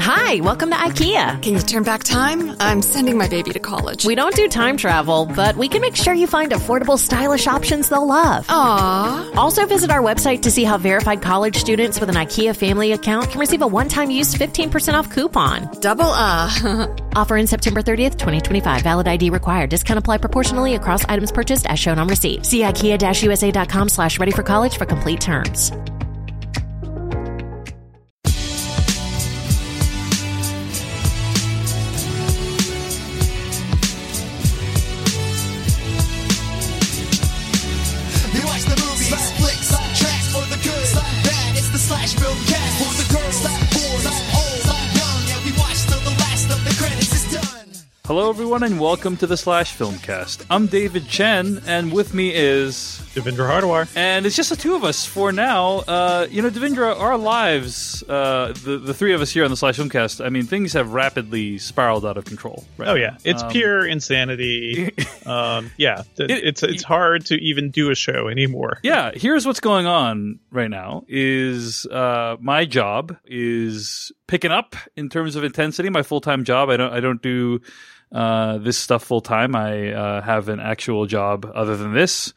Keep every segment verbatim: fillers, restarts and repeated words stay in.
Hi, welcome to IKEA. Can you turn back time? I'm sending my baby to college. We don't do time travel, but we can make sure you find affordable, stylish options they'll love. Aww. Also visit our website to see how verified college students with an IKEA family account can receive a one-time use fifteen percent off coupon. Double uh. Offer in September thirtieth, twenty twenty-five. Valid I D required. Discount applied proportionally across items purchased as shown on receipt. See IKEA-USA.com slash ready for college for complete terms. Hello, everyone, and welcome to the Slash Filmcast. I'm David Chen, and with me is Devindra Hardawar, and it's just the two of us for now. Uh, you know, Devindra, our lives, uh, the the three of us here on the Slash Filmcast. I mean, things have rapidly spiraled out of control. Right oh now. yeah, it's um, pure insanity. um, yeah, it, it's it's hard to even do a show anymore. Yeah, here's what's going on right now: is uh, my job is picking up in terms of intensity. My full time job. I don't I don't do. Uh, this stuff full time. I uh, have an actual job other than this,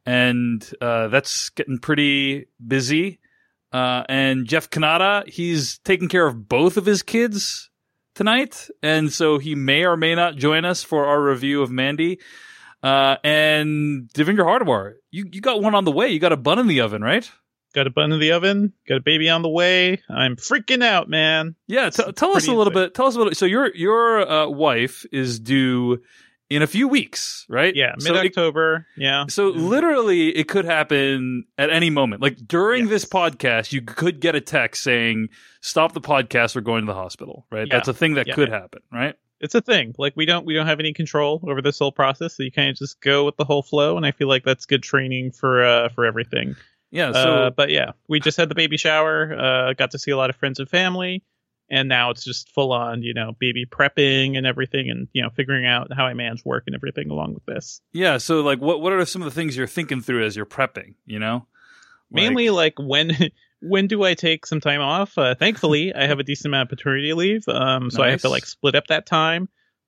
and uh, that's getting pretty busy. Uh, and Jeff Kanata, he's taking care of both of his kids tonight, and so he may or may not join us for our review of Mandy. Uh, and Devindra Hardawar, you you got one on the way. You got a bun in the oven, right? Got a bun in the oven. Got a baby on the way. I'm freaking out, man. Yeah, t- tell us a little insane. bit. Tell us a little. So your your uh, wife is due in a few weeks, right? Yeah, mid October. So yeah. So mm-hmm. literally, it could happen at any moment. Like during yes. this podcast, you could get a text saying, "Stop the podcast. We're going to the hospital." Right? Yeah. That's a thing that yeah. could happen, right? It's a thing. Like we don't we don't have any control over this whole process, so you kind of just go with the whole flow. And I feel like that's good training for uh, for everything. Yeah, so uh, but yeah, we just had the baby shower, uh, got to see a lot of friends and family, and now it's just full on, you know, baby prepping and everything, and you know, figuring out how I manage work and everything along with this. Yeah, so like, what what are some of the things you're thinking through as you're prepping? You know, like, mainly like when when do I take some time off? Uh, thankfully, I have a decent amount of paternity leave, um, so nice. I have to like split up that time.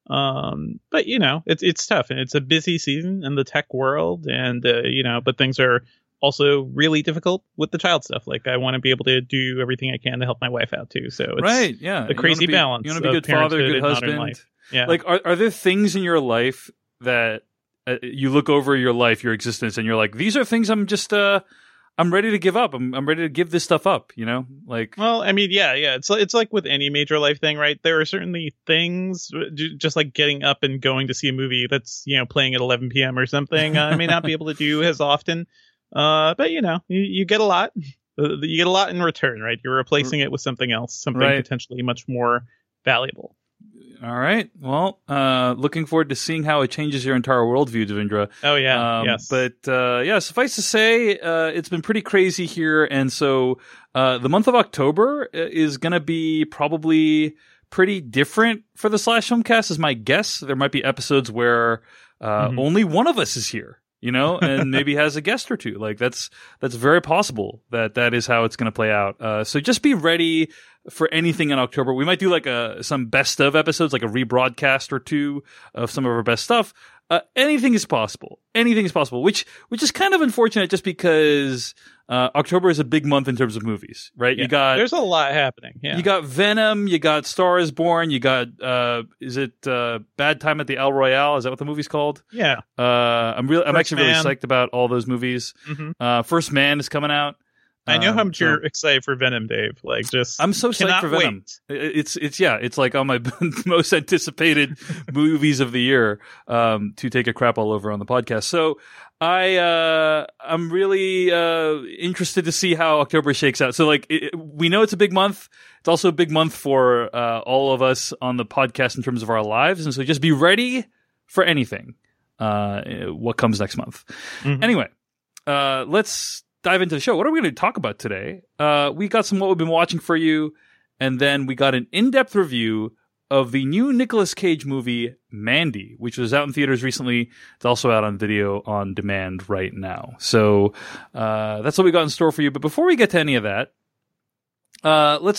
Um, but you know, it's it's tough, and it's a busy season in the tech world, and uh, you know, but things are also really difficult with the child stuff. Like I want to be able to do everything I can to help my wife out too. So it's right, yeah, a crazy you be, balance. You want to be a good father, good husband. Yeah. Like, are are there things in your life that uh, you look over your life, your existence, and you're like, these are things I'm just uh I'm ready to give up. I'm I'm ready to give this stuff up. You know, like. Well, I mean, yeah, yeah. It's it's like with any major life thing, right? There are certainly things, just like getting up and going to see a movie that's you know playing at eleven p.m. or something. I may not be able to do as often. Uh, but you know, you, you get a lot. You get a lot in return, right? You're replacing it with something else, something right. potentially much more valuable. All right. Well, uh, looking forward to seeing how it changes your entire worldview, Devindra. Oh yeah, um, yes. But uh, yeah, suffice to say, uh, it's been pretty crazy here, and so uh, the month of October is going to be probably pretty different for the Slash Filmcast, is my guess. There might be episodes where uh, mm-hmm. only one of us is here. You know, and maybe has a guest or two. Like that's that's very possible that that is how it's going to play out. Uh, so just be ready for anything in October. We might do like a some best of episodes, like a rebroadcast or two of some of our best stuff. Uh, anything is possible. Anything is possible, which which is kind of unfortunate, just because uh, October is a big month in terms of movies, right? Yeah, you got there's a lot happening. Yeah. You got Venom, you got Star is Born, you got uh, is it uh, Bad Time at the El Royale? Is that what the movie's called? Yeah. Uh, I'm really, I'm actually Man. really psyched about all those movies. Mm-hmm. Uh, First Man is coming out. I know um, how much so, you're excited for Venom, Dave. Like, just I'm so psyched for Venom. Wait. It's it's yeah, it's like on my most anticipated movies of the year. Um, to take a crap all over on the podcast. So I uh, I'm really uh interested to see how October shakes out. So like it, we know it's a big month. It's also a big month for uh, all of us on the podcast in terms of our lives, and so just be ready for anything. Uh, what comes next month? Mm-hmm. Anyway, uh, let's dive into the show. What are we going to talk about today? Uh, we got some what we've been watching for you, and then we got an in-depth review of the new Nicolas Cage movie Mandy, which was out in theaters recently. It's also out on video on demand right now. So uh, that's what we got in store for you. But before we get to any of that, uh, let's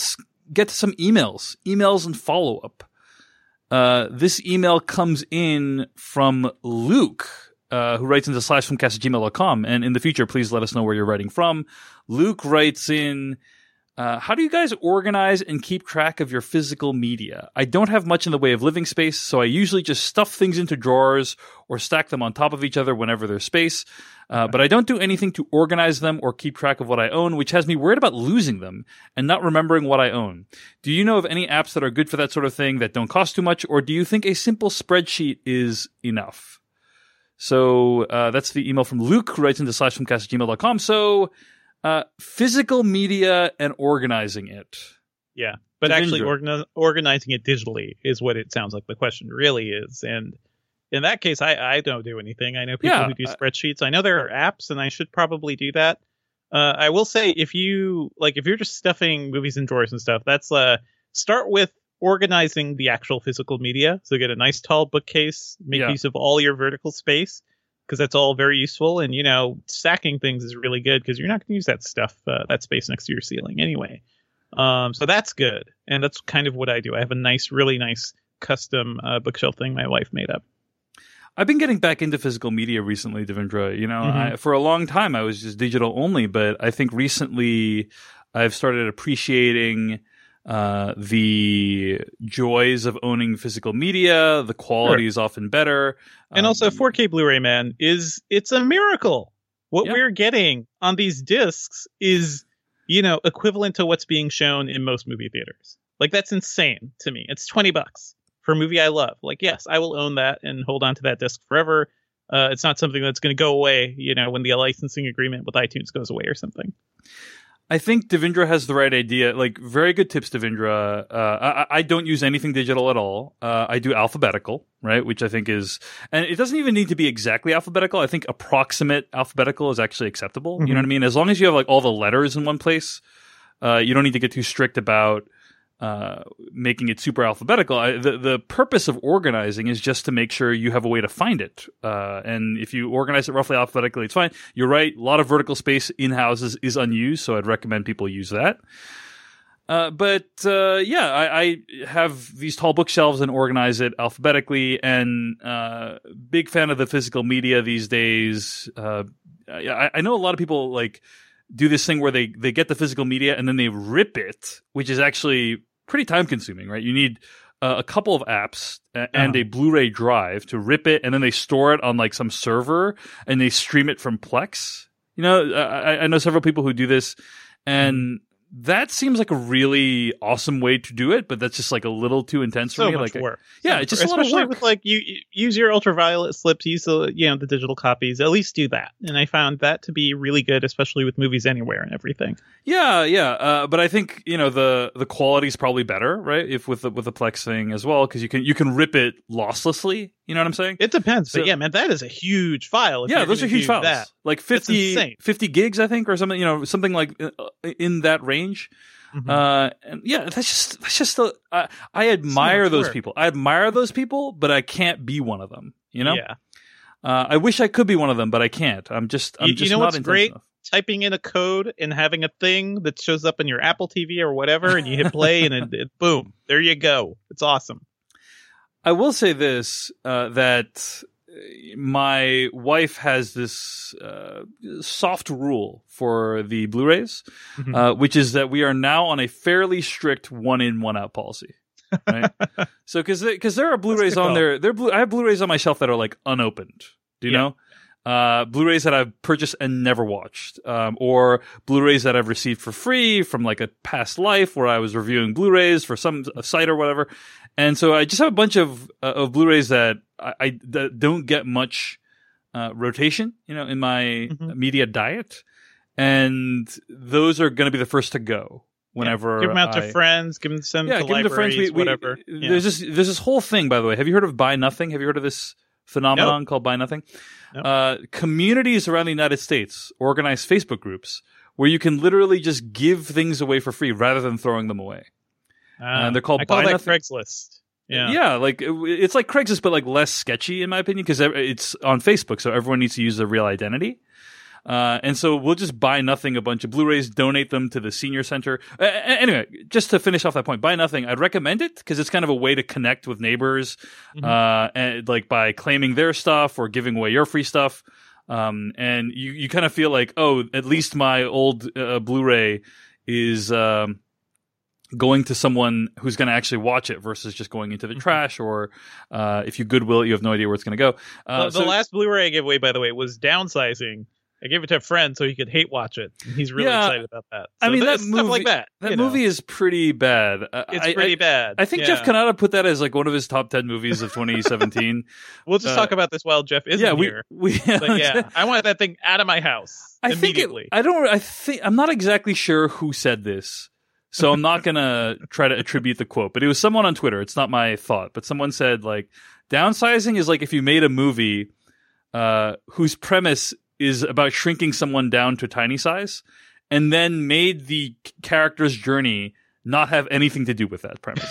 get to some emails, emails and follow up. Uh, this email comes in from Luke, uh, who writes into slash filmcast at gmail dot com. And in the future, please let us know where you're writing from. Luke writes in, uh, how do you guys organize and keep track of your physical media? I don't have much in the way of living space, so I usually just stuff things into drawers or stack them on top of each other whenever there's space. Uh, but I don't do anything to organize them or keep track of what I own, which has me worried about losing them and not remembering what I own. Do you know of any apps that are good for that sort of thing that don't cost too much, or do you think a simple spreadsheet is enough? So uh, that's the email from Luke, who writes into slash filmcast at gmail dot com. So uh, physical media and organizing it. Yeah, but Devindra. actually organi- organizing it digitally is what it sounds like the question really is. And in that case, I, I don't do anything. I know people yeah, who do spreadsheets. I know there are apps, and I should probably do that. Uh, I will say, if you like, if you're just stuffing movies in drawers and stuff, that's uh, start with organizing the actual physical media. So get a nice tall bookcase, make yeah. use of all your vertical space, because that's all very useful. And you know, stacking things is really good because you're not going to use that stuff, uh, that space next to your ceiling anyway. Um, so that's good, and that's kind of what I do. I have a nice, really nice custom uh, bookshelf thing my wife made up. I've been getting back into physical media recently, Devindra. You know, Mm-hmm. I, for a long time I was just digital only, but I think recently I've started appreciating uh, the joys of owning physical media. The quality Sure. is often better, and um, also four K Blu-ray, man, is it's a miracle. What Yeah. we're getting on these discs is, you know, equivalent to what's being shown in most movie theaters. Like, that's insane to me. It's twenty bucks. For a movie I love. Like, yes, I will own that and hold on to that disc forever. Uh, it's not something that's going to go away, you know, when the licensing agreement with iTunes goes away or something. I think Devindra has the right idea. Like, very good tips, Devindra. Uh, I, I don't use anything digital at all. Uh, I do alphabetical, right? Which I think is, and it doesn't even need to be exactly alphabetical. I think approximate alphabetical is actually acceptable. Mm-hmm. You know what I mean? As long as you have like all the letters in one place, uh, you don't need to get too strict about uh, making it super alphabetical. I, the the purpose of organizing is just to make sure you have a way to find it. Uh, and if you organize it roughly alphabetically, it's fine. You're right. A lot of vertical space in houses is unused, so I'd recommend people use that. Uh, but uh, yeah, I, I have these tall bookshelves and organize it alphabetically. And uh, big fan of the physical media these days. Uh, I, I know a lot of people like do this thing where they, they get the physical media and then they rip it, which is actually pretty time consuming, right? You need uh, a couple of apps and uh-huh. a Blu-ray drive to rip it, and then they store it on like some server and they stream it from Plex. You know, I, I know several people who do this, and that seems like a really awesome way to do it, but that's just like a little too intense so for me. Much like, work. Yeah, it's just especially a lot of work. With like you, you use your ultraviolet slips, use the you know the digital copies. At least do that, and I found that to be really good, especially with Movies Anywhere and everything. Yeah, yeah, uh, but I think you know the the quality is probably better, right? If with the with the Plex thing as well, because you can you can rip it losslessly. You know what I'm saying? It depends, so, but yeah, man, that is a huge file. If yeah, those are huge files, that. like fifty, fifty gigs, I think, or something. You know, something like uh, in that range. Mm-hmm. Uh, and yeah, that's just, that's just, a, I, I admire those people. I admire those people, but I can't be one of them, you know? Yeah. Uh, I wish I could be one of them, but I can't. I'm just, I'm you, just you know not what's great? enough. Typing in a code and having a thing that shows up in your Apple T V or whatever, and you hit play and it, it boom, there you go. It's awesome. I will say this, uh, that my wife has this uh, soft rule for the Blu-rays, mm-hmm. uh, which is that we are now on a fairly strict one in, one out policy. Right? So, because because there are Blu-rays on there, there I have Blu-rays on my shelf that are like unopened. Do you yeah. know? Uh, Blu-rays that I've purchased and never watched, um, or Blu-rays that I've received for free from like a past life where I was reviewing Blu-rays for some a site or whatever. And so I just have a bunch of uh, of Blu-rays that I, I that don't get much uh, rotation, you know, in my mm-hmm. media diet, and those are going to be the first to go whenever. Yeah. Give them out I, to friends, give them some yeah, to give them to friends, we, we, whatever. Yeah. There's this there's this whole thing, by the way. Have you heard of Buy Nothing? Have you heard of this phenomenon nope. called Buy Nothing? Nope. Uh, communities around the United States organize Facebook groups where you can literally just give things away for free rather than throwing them away. Uh, uh, they're called I call Buy that Nothing. Craigslist. Yeah, yeah, like it's like Craigslist, but like less sketchy in my opinion, because it's on Facebook, so everyone needs to use their real identity. Uh, and so we'll just buy nothing a bunch of Blu-rays, donate them to the senior center. Uh, anyway, just to finish off that point, buy nothing. I'd recommend it because it's kind of a way to connect with neighbors, mm-hmm. uh, and like by claiming their stuff or giving away your free stuff. Um, and you, you kind of feel like, oh, at least my old uh, Blu-ray is um, going to someone who's going to actually watch it versus just going into the trash, or uh, if you Goodwill it, you have no idea where it's going to go. Uh, the, the so, last Blu-ray I gave away, by the way, was Downsizing. I gave it to a friend so he could hate watch it. He's really yeah, excited about that. So I mean, that stuff movie, like that. That movie know. is pretty bad. It's I, pretty I, bad. I think yeah. Jeff Kanata put that as like one of his top ten movies of twenty seventeen. We'll just uh, talk about this while Jeff isn't yeah, we, here. We, but yeah, I want that thing out of my house I immediately. Think it, I don't. I think I'm not exactly sure who said this, so I'm not gonna try to attribute the quote. But it was someone on Twitter. It's not my thought, but someone said like, downsizing is like if you made a movie uh, whose premise is about shrinking someone down to a tiny size, and then made the character's journey not have anything to do with that premise.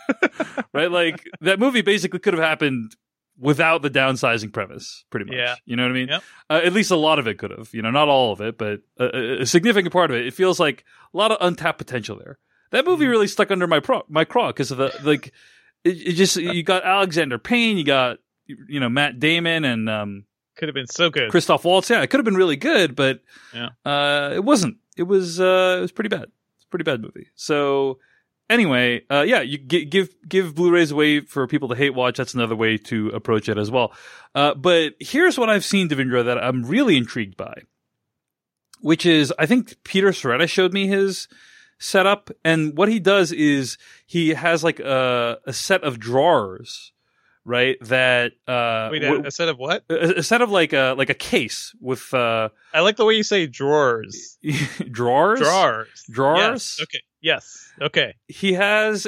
Right? Like, that movie basically could have happened without the downsizing premise, pretty much. Yeah. You know what I mean? Yep. Uh, at least a lot of it could have. You know, not all of it, but a, a significant part of it. It feels like a lot of untapped potential there. That movie really stuck under my pro- my craw because of the, like, it, it just, you got Alexander Payne, you got, you know, Matt Damon, and, um, could have been so good. Christoph Waltz, yeah, it could have been really good, but yeah. uh, it wasn't. It was uh, it was pretty bad. It's a pretty bad movie. So anyway, uh, yeah, you g- give give Blu-rays away for people to hate watch. That's another way to approach it as well. Uh, but here's what I've seen, Devindra, that I'm really intrigued by, which is I think Peter Soretta showed me his setup, and what he does is he has like a, a set of drawers. Right, that uh, wait, a, w- a set of what? A, a set of like a like a case with. Uh, I like the way you say drawers. drawers, drawers, drawers. Yes. Okay. Yes. Okay. He has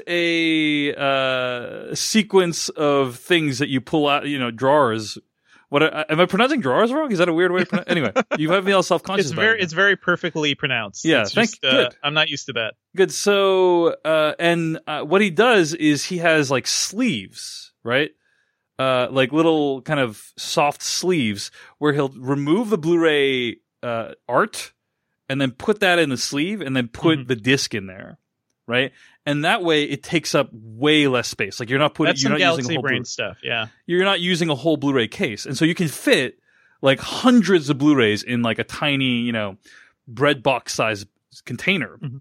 a uh, sequence of things that you pull out. You know, drawers. What uh, am I pronouncing drawers wrong? Is that a weird way to pronounce? Anyway, you have me all self conscious. It's about very, it. it's very perfectly pronounced. Yeah, it's thank just, uh, good. I'm not used to that. Good. So, uh, and uh, what he does is he has like sleeves, right? Uh, like little kind of soft sleeves where he'll remove the Blu-ray uh, art and then put that in the sleeve and then put mm-hmm. the disc in there, right? And that way it takes up way less space. Like you're not putting, That's you're some not Galaxy using a whole Brain Blu- stuff. Yeah, you're not using a whole Blu-ray case, and so you can fit like hundreds of Blu-rays in like a tiny, you know, bread box size container. Mm-hmm.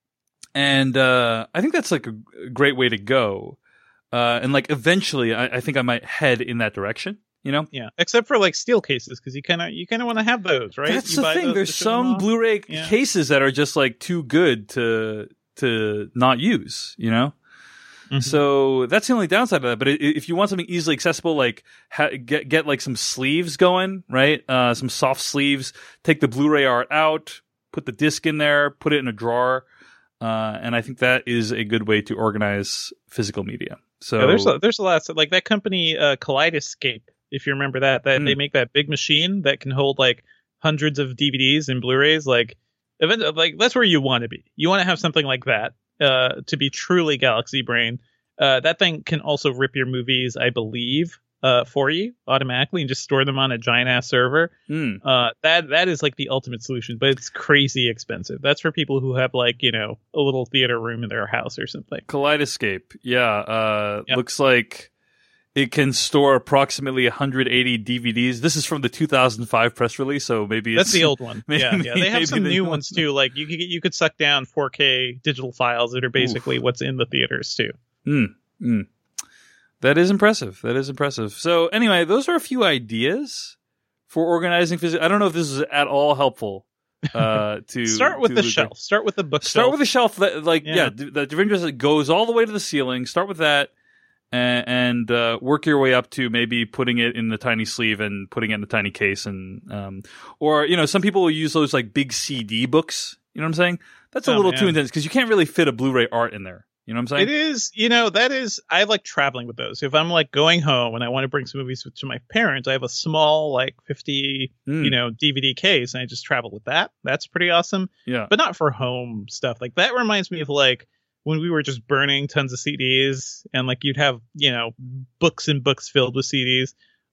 And uh, I think that's like a, a great way to go. Uh, and like eventually, I, I think I might head in that direction. You know, yeah. Except for like steel cases, because you kind of you kind of want to have those, right? That's you the thing. Those There's some Blu-ray yeah. cases that are just like too good to to not use. You know, mm-hmm. so that's the only downside of that. But if you want something easily accessible, like ha- get get like some sleeves going, right? Uh, some soft sleeves. Take the Blu-ray art out, put the disc in there, put it in a drawer, uh, and I think that is a good way to organize physical media. So yeah, there's a, there's a lot of, like that company uh, Kaleidoscape, if you remember that that mm. they make that big machine that can hold like hundreds of D V Ds and Blu-rays. Like, event, like that's where you want to be. You want to have something like that uh, to be truly Galaxy Brain. Uh, that thing can also rip your movies, I believe, uh, for you automatically and just store them on a giant ass server. Mm. Uh, that that is like the ultimate solution, but it's crazy expensive. That's for people who have like, you know, a little theater room in their house or something. Kaleidoscape, yeah, uh, yep. looks like it can store approximately one hundred eighty D V Ds. This is from the two thousand five press release, so maybe it's, that's the old one. Maybe, yeah, yeah, they have some new one. ones too. Like you could you could suck down four K digital files that are basically Oof. what's in the theaters too. Mm, mm. That is impressive. That is impressive. So anyway, those are a few ideas for organizing physics. I don't know if this is at all helpful. Uh, to start with to the Luke. shelf. Start with the bookshelf. Start with the shelf. That, like yeah, Yeah. the Devindra goes all the way to the ceiling. Start with that, and, and uh, work your way up to maybe putting it in the tiny sleeve and putting it in the tiny case. And um, or you know, some people will use those like big C D books. You know what I'm saying? That's a Oh, little man. too intense because you can't really fit a Blu-ray art in there. You know what I'm saying? It is, you know, that is, I like traveling with those. If I'm like going home and I want to bring some movies to my parents, I have a small like fifty, Mm. you know, D V D case and I just travel with that. That's pretty awesome. Yeah. But not for home stuff. Like that reminds me of like when we were just burning tons of C Ds and like you'd have, you know, books and books filled with C Ds.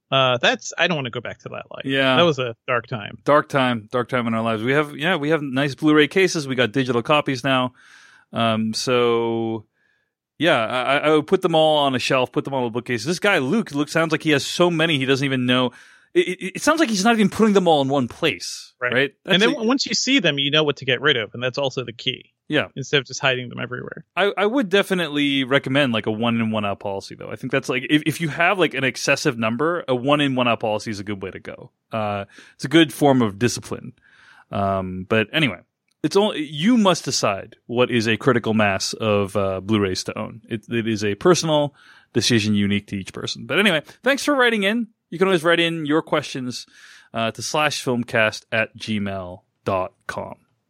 Uh, that's I don't want to go back to that life. Yeah, that was a dark time. Dark time, dark time in our lives. We have yeah, we have nice Blu-ray cases. We got digital copies now. Um, so yeah, I, I would put them all on a shelf, put them all in a bookcase. This guy Luke looks sounds like he has so many he doesn't even know. It, it, it sounds like he's not even putting them all in one place, right? right? And then a, once you see them, you know what to get rid of, and that's also the key. Yeah, instead of just hiding them everywhere. I, I would definitely recommend like a one in one out policy, though. I think that's like if, if you have like an excessive number, a one in one out policy is a good way to go. Uh, it's a good form of discipline. Um, but anyway, it's only you must decide what is a critical mass of uh, Blu-rays to own. It, it is a personal decision unique to each person. But anyway, thanks for writing in. You can always write in your questions uh, to slash filmcast at gmail dot com.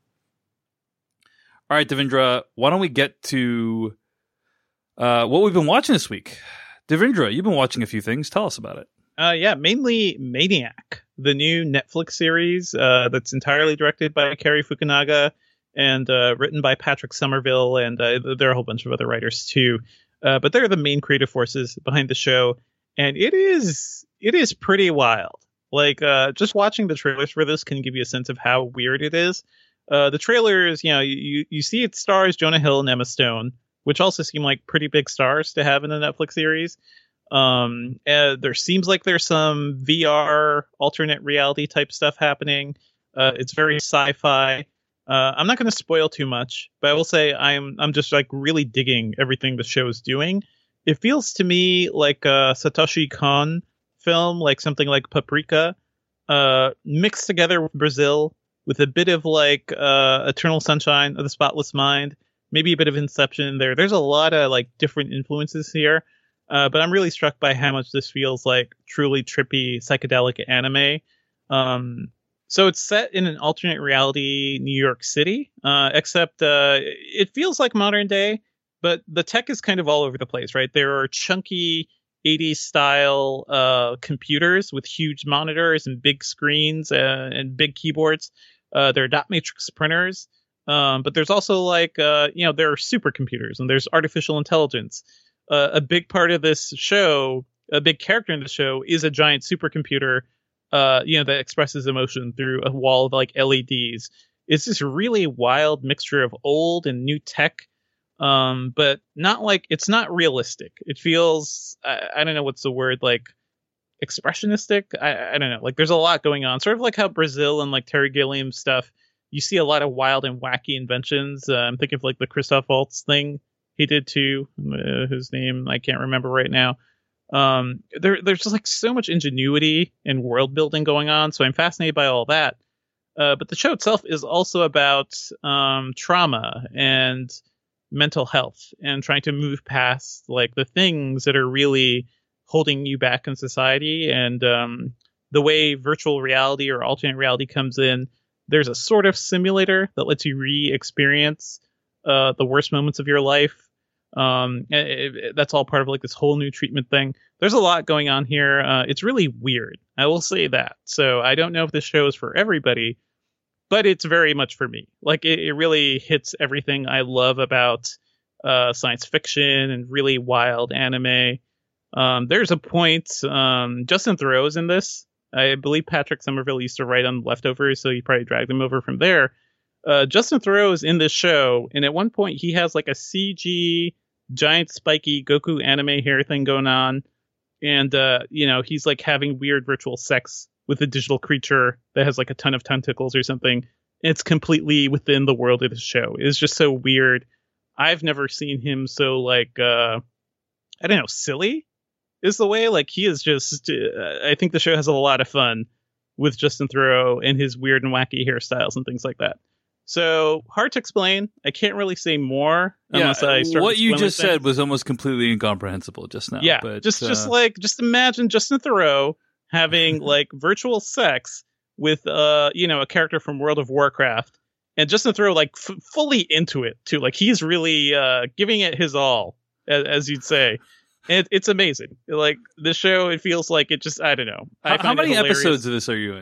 All right, Devindra, why don't we get to uh, what we've been watching this week? Devindra, you've been watching a few things. Tell us about it. Uh, yeah, mainly Maniac, the new Netflix series uh, that's entirely directed by Cary Fukunaga and uh, written by Patrick Somerville, and uh, there are a whole bunch of other writers too. Uh, but they're the main creative forces behind the show, and it is it is pretty wild. Like, uh, just watching the trailers for this can give you a sense of how weird it is. Uh, the trailers, you know, you, you see it stars Jonah Hill and Emma Stone, which also seem like pretty big stars to have in a Netflix series. Um, uh, there seems like there's some V R alternate reality type stuff happening. Uh, it's very sci-fi. Uh, I'm not going to spoil too much, but I will say I'm I'm just like really digging everything the show is doing. It feels to me like a Satoshi Kon film, like something like Paprika, uh, mixed together with Brazil, with a bit of like uh, Eternal Sunshine of the Spotless Mind, maybe a bit of Inception in there. There's a lot of like different influences here, uh, but I'm really struck by how much this feels like truly trippy psychedelic anime. Um, so it's set in an alternate reality New York City, uh, except uh, it feels like modern day, but the tech is kind of all over the place, right? There are chunky eighties style uh, computers with huge monitors and big screens uh, and big keyboards. Uh, there are dot matrix printers, um, but there's also like, uh, you know, there are supercomputers and there's artificial intelligence. Uh, a big part of this show, a big character in the show is a giant supercomputer, uh, you know, that expresses emotion through a wall of like L E Ds. It's this really wild mixture of old and new tech. Um, but not like, it's not realistic. It feels, I, I don't know what's the word, like expressionistic. I, I don't know. Like there's a lot going on, sort of like how Brazil and like Terry Gilliam stuff, you see a lot of wild and wacky inventions. Uh, I'm thinking of like the Christoph Waltz thing he did too, uh, whose name I can't remember right now. Um, there, there's just like so much ingenuity and world building going on. So I'm fascinated by all that. Uh, but the show itself is also about, um, trauma and mental health and trying to move past like the things that are really holding you back in society. And um, the way virtual reality or alternate reality comes in, there's a sort of simulator that lets you re-experience uh, the worst moments of your life. Um, it, it, that's all part of like this whole new treatment thing. There's a lot going on here. Uh, it's really weird. I will say that. So I don't know if this show is for everybody, but it's very much for me. Like it, it really hits everything I love about uh, science fiction and really wild anime. Um, there's a point, um, Justin Theroux's in this. I believe Patrick Somerville used to write on Leftovers, so he probably dragged him over from there. Uh, Justin Theroux is in this show, and at one point he has like a C G giant spiky Goku anime hair thing going on. And, uh, you know, he's like having weird virtual sex with a digital creature that has like a ton of tentacles or something. It's completely within the world of the show. It's just so weird. I've never seen him so like, uh, I don't know, silly is the way. Like he is just, uh, I think the show has a lot of fun with Justin Theroux and his weird and wacky hairstyles and things like that. So hard to explain. I can't really say more unless yeah, I start. What you just things. said was almost completely incomprehensible just now. Yeah, but, just uh... just like just imagine Justin Theroux having like virtual sex with uh you know a character from World of Warcraft, and Justin Theroux like f- fully into it too. Like he's really uh giving it his all, as, as you'd say. And it, it's amazing. Like this show, it feels like it just I don't know. I how, how many episodes of this are you in?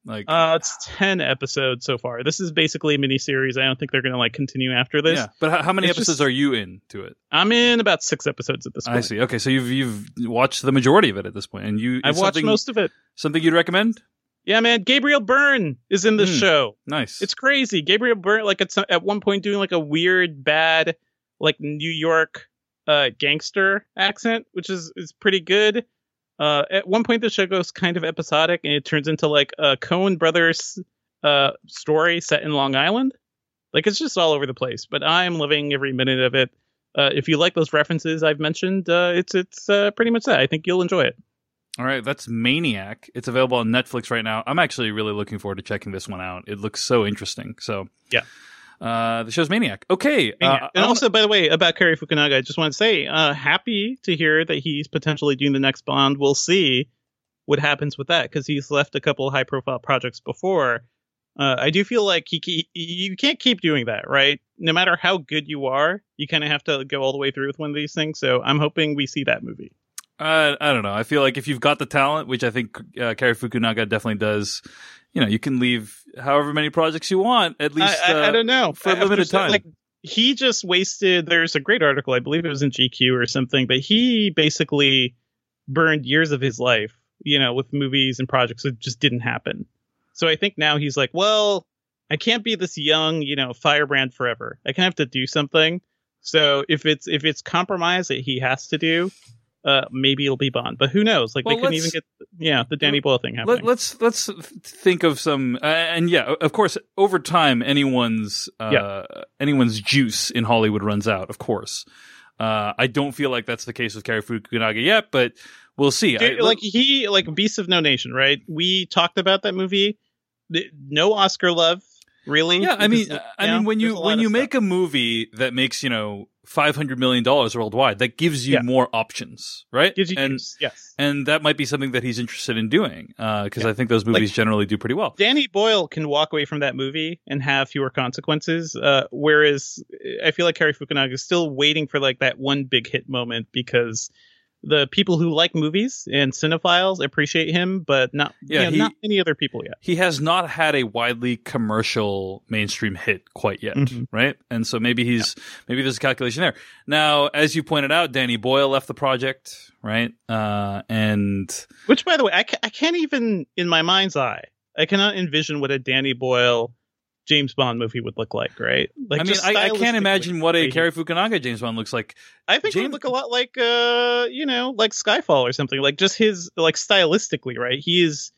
Like, uh, it's ten episodes so far. This is basically a miniseries. I don't think they're going to like continue after this. yeah. But how, how many It's episodes just- are you into it? I'm in about six episodes at this point. I see. Okay, so you've you've watched the majority of it at this point, and you I've it's watched something- most of it. Something you'd recommend? Yeah, man. Gabriel Byrne is in this Hmm. show. Nice. It's crazy. Gabriel Byrne, like, it's at one point doing like a weird, bad, like New York uh, gangster accent, which is is pretty good. Uh, at one point, the show goes kind of episodic, and it turns into like a Coen Brothers uh, story set in Long Island. Like, it's just all over the place. But I'm loving every minute of it. Uh, if you like those references I've mentioned, uh, it's it's uh, pretty much that. I think you'll enjoy it. All right, that's Maniac. It's available on Netflix right now. I'm actually really looking forward to checking this one out. It looks so interesting. So Yeah. uh, the show's Maniac. Okay, Maniac. uh, and I also, by the way, about Cary Fukunaga, I just want to say, uh, happy to hear that he's potentially doing the next Bond. We'll see what happens with that, because he's left a couple of high-profile projects before. Uh, I do feel like he, he you can't keep doing that, right? No matter how good you are, you kind of have to go all the way through with one of these things. So I'm hoping we see that movie. Uh, I don't know. I feel like if you've got the talent, which I think uh, Cary Fukunaga definitely does, you know, you can leave however many projects you want, at least I, I, uh, I don't know. for a After limited so- time. Like, he just wasted. There's a great article, I believe it was in G Q or something, but he basically burned years of his life, you know, with movies and projects that just didn't happen. So I think now he's like, well, I can't be this young, you know, firebrand forever. I can have to do something. So if it's if it's compromise that he has to do, uh, maybe it'll be Bond. But who knows? Like, Well, they couldn't even let's- get, yeah, the Danny Boyle thing happening. Let, let's let's think of some, uh, and yeah, of course, over time, anyone's uh, Yeah. anyone's juice in Hollywood runs out. Of course, uh, I don't feel like that's the case with Cary Fukunaga yet, but we'll see. Dude, I, like he, like Beasts of No Nation, right? We talked about that movie. Th- No Oscar love, really. yeah, I mean, Because, like, I you mean, know, when there's you a lot when of you stuff. make a movie that makes, you know, five hundred million dollars worldwide, that gives you Yeah. more options, right? gives you and juice, yes. and that might be something that he's interested in doing, because Yeah. I think those movies Like- generally do pretty well. Danny Boyle can walk away from that movie and have fewer consequences, uh, whereas I feel like Cary Fukunaga is still waiting for like that one big hit moment, because the people who like movies and cinephiles appreciate him, but not Yeah, you know, he- not many other people yet. He has not had a widely commercial mainstream hit quite yet, Mhm. right? And so maybe he's maybe there's a calculation there. Now, as you pointed out, Danny Boyle left the project, right? Uh, and Which, by the way, I, ca- I can't even, in my mind's eye, I cannot envision what a Danny Boyle James Bond movie would look like, right? Like, I mean, just I, I can't stylistically, imagine what a right? Cary Fukunaga James Bond looks like. I think it James- would look a lot like, uh, you know, like Skyfall or something. Like, just his, like, stylistically, right? He is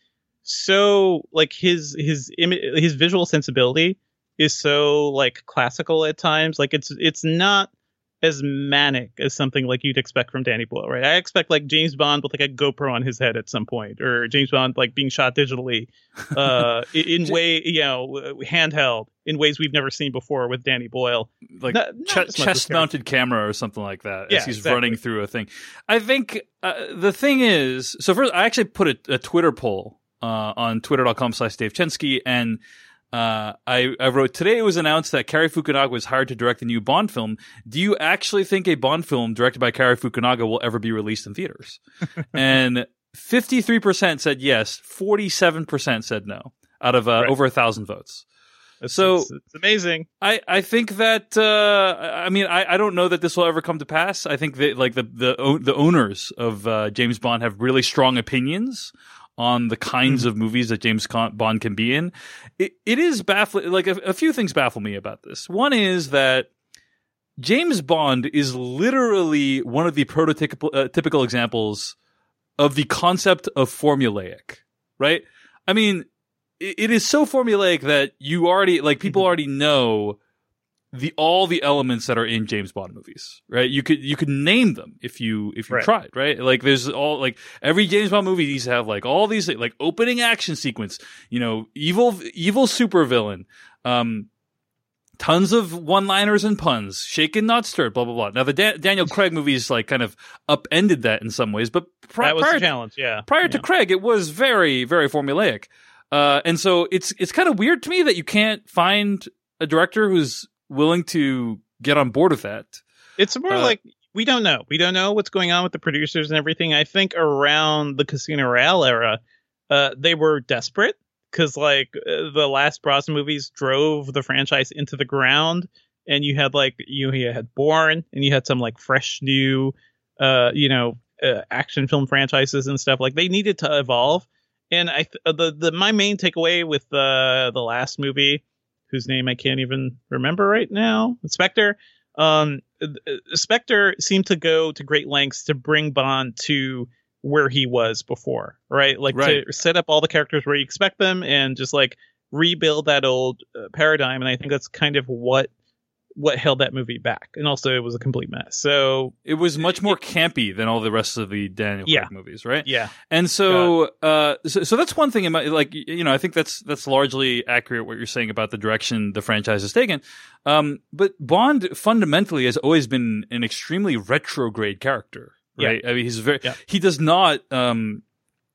so, like, his his imi- his visual sensibility is so like classical at times. Like, it's it's not as manic as something like you'd expect from Danny Boyle, right? I expect like James Bond with like a GoPro on his head at some point, or James Bond like being shot digitally, uh, in, in way, you know, handheld in ways we've never seen before with Danny Boyle. Like Not- not ch- as much as chest mounted camera or something like that Yeah, as he's exactly. running through a thing. I think uh, the thing is, so first, I actually put a, a Twitter poll uh, on twitter.com slash Dave Chensky, and uh, I, I wrote, today it was announced that Cary Fukunaga was hired to direct the new Bond film. Do you actually think a Bond film directed by Cary Fukunaga will ever be released in theaters? And fifty-three percent said yes, forty-seven percent said no, out of uh, Right. over a thousand votes. It's, So- it's, it's amazing. I, I think that uh, I mean I, I don't know that this will ever come to pass. I think that like the the o- the owners of uh, James Bond have really strong opinions on the kinds Mm-hmm. of movies that James Con- Bond can be in. It it is baffling. Like a, a few things baffle me about this. One is that James Bond is literally one of the prototypical uh, typical examples of the concept of formulaic, right? I mean, it, it is so formulaic that you already like people already know the all the elements that are in James Bond movies, right? You could you could name them if you if you Right. tried, right? Like there's all like every James Bond movie needs to have like all these like opening action sequence, you know, evil evil supervillain, um, tons of one-liners and puns, shaken not stirred, blah blah blah. Now the Da- Daniel Craig movies like kind of upended that in some ways, but pri- That was prior the challenge, yeah. prior to Yeah. Craig, it was very, very formulaic. Uh, and so it's it's kind of weird to me that you can't find a director who's willing to get on board with that. It's more Uh, like we don't know. We don't know what's going on with the producers and everything. I think around the Casino Royale era, uh, they were desperate because like uh, the last Brosnan movies drove the franchise into the ground, and you had like you, you had Bourne, and you had some like fresh new, uh, you know, uh, action film franchises and stuff. Like they needed to evolve, and I th- the the my main takeaway with the the last movie, whose name I can't even remember right now, Spectre. Um, Spectre seemed to go to great lengths to bring Bond to where he was before, right? Like right. to set up all the characters where you expect them and just like rebuild that old uh, paradigm. And I think that's kind of what what held that movie back. And also it was a complete mess. So it was much more campy than all the rest of the Daniel Craig yeah. movies, right? Yeah. And so, uh, so, so that's one thing in my, like, you know, I think that's, that's largely accurate what you're saying about the direction the franchise has taken. Um, but Bond fundamentally has always been an extremely retrograde character, right? Yeah. I mean, he's very, yeah. he does not, um,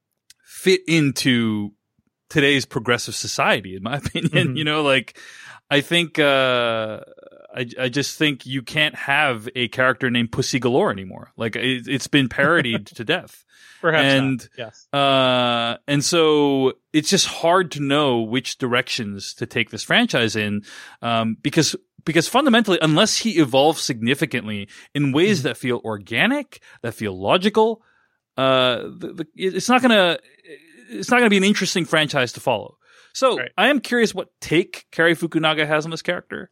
fit into today's progressive society, in my opinion. Mm-hmm. You know, like, I think, uh, I, I just think you can't have a character named Pussy Galore anymore. Like it, it's been parodied to death. Perhaps and, not. Yes. Uh, and so it's just hard to know which directions to take this franchise in, um, because, because fundamentally, unless he evolves significantly in ways mm-hmm. that feel organic, that feel logical, uh, the, the, it's not gonna, it's not gonna be an interesting franchise to follow. So right. I am curious what take Cary Fukunaga has on this character.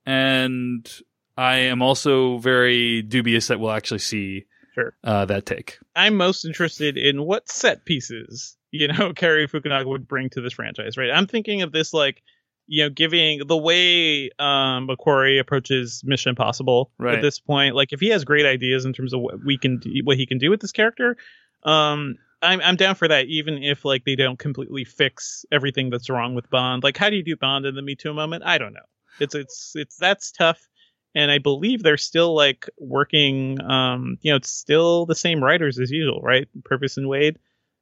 And I am also very dubious that we'll actually see sure. uh, that take. I'm most interested in what set pieces, you know, Cary Fukunaga would bring to this franchise, right? I'm thinking of this like, you know, giving the way um, McQuarrie approaches Mission Impossible right. at this point. Like if he has great ideas in terms of what we can, do, what he can do with this character, um, I'm I'm down for that, even if like they don't completely fix everything that's wrong with Bond. Like, how do you do Bond in the Me Too moment? I don't know. It's it's it's that's tough, and I believe they're still like working. Um, you know, it's still the same writers as usual, right? Purvis and Wade.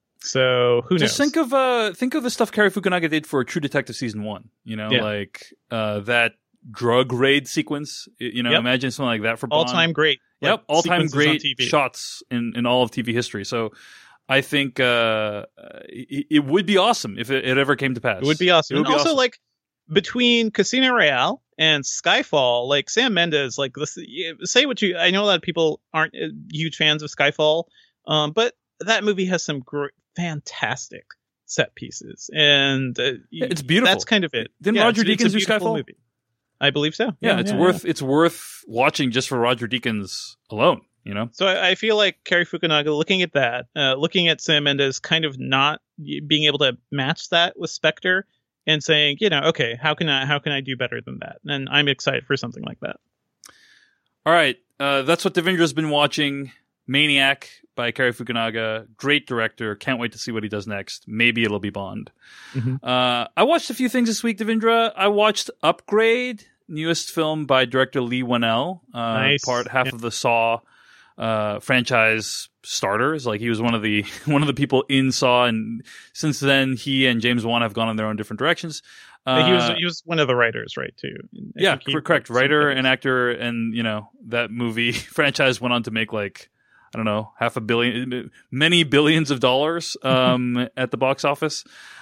So who Just knows? think of uh think of the stuff Cary Fukunaga did for True Detective season one. You know, yeah. like uh that drug raid sequence. You know, yep. imagine something like that for Bond. All time great. Yep, like, all time great shots in in all of T V history. So. I think uh, it, it would be awesome if it, it ever came to pass. It would be awesome. It would and be also, awesome. like, between Casino Royale and Skyfall, like, Sam Mendes, like, this, say what you... I know a lot of people aren't huge fans of Skyfall, um, but that movie has some great, fantastic set pieces. And uh, it's beautiful. That's kind of it. Didn't yeah, Roger it's, Deakins it's do Skyfall? Movie. I believe so. Yeah, yeah it's yeah, worth yeah. it's worth watching just for Roger Deakins alone. You know, so I, I feel like Cary Fukunaga, looking at that, uh, looking at Sam Mendes, kind of not being able to match that with Spectre, and saying, you know, okay, how can I how can I do better than that? And I'm excited for something like that. All right, uh, that's what Devindra's been watching. Maniac by Cary Fukunaga, great director. Can't wait to see what he does next. Maybe it'll be Bond. Mm-hmm. Uh, I watched a few things this week, Devindra. I watched Upgrade, newest film by director Lee Whannell, uh, nice. part half yeah. of the Saw uh franchise starters. Like he was one of the one of the people in Saw, and since then he and James Wan have gone in their own different directions. Uh, he was he was one of the writers, right? Too. I yeah, he, correct. Writer and actor, and you know that movie franchise went on to make like I don't know half a billion, many billions of dollars um at the box office.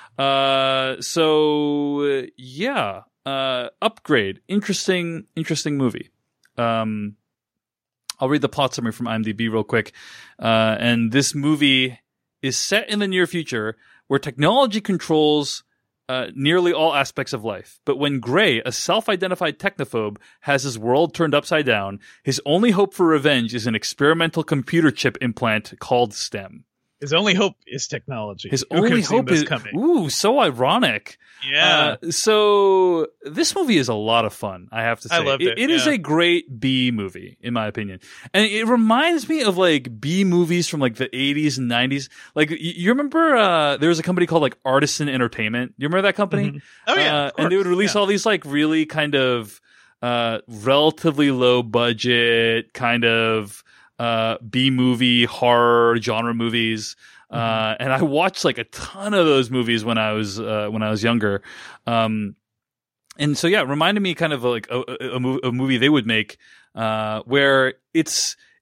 Uh, so yeah, uh, Upgrade, interesting, interesting movie. Um. I'll read the plot summary from IMDb real quick. Uh, and this movie is set in the near future where technology controls uh, nearly all aspects of life. But when Gray, a self-identified technophobe, has his world turned upside down, his only hope for revenge is an experimental computer chip implant called STEM. His only hope is technology. His Who only hope is coming? Ooh, so ironic. Yeah. Uh, so this movie is a lot of fun, I have to say. I loved it. It, it yeah. is a great B movie, in my opinion. And it reminds me of like B movies from like the eighties and nineties. Like you, you remember uh there was a company called like Artisan Entertainment. You remember that company? Mm-hmm. Oh yeah. Uh, and they would release yeah. all these like really kind of uh relatively low budget kind of uh B movie horror genre movies. Uh, and I watched like a ton of those movies when I was uh, when I was younger, um, and so yeah, it reminded me kind of like a, a, a, a movie they would make uh, where it's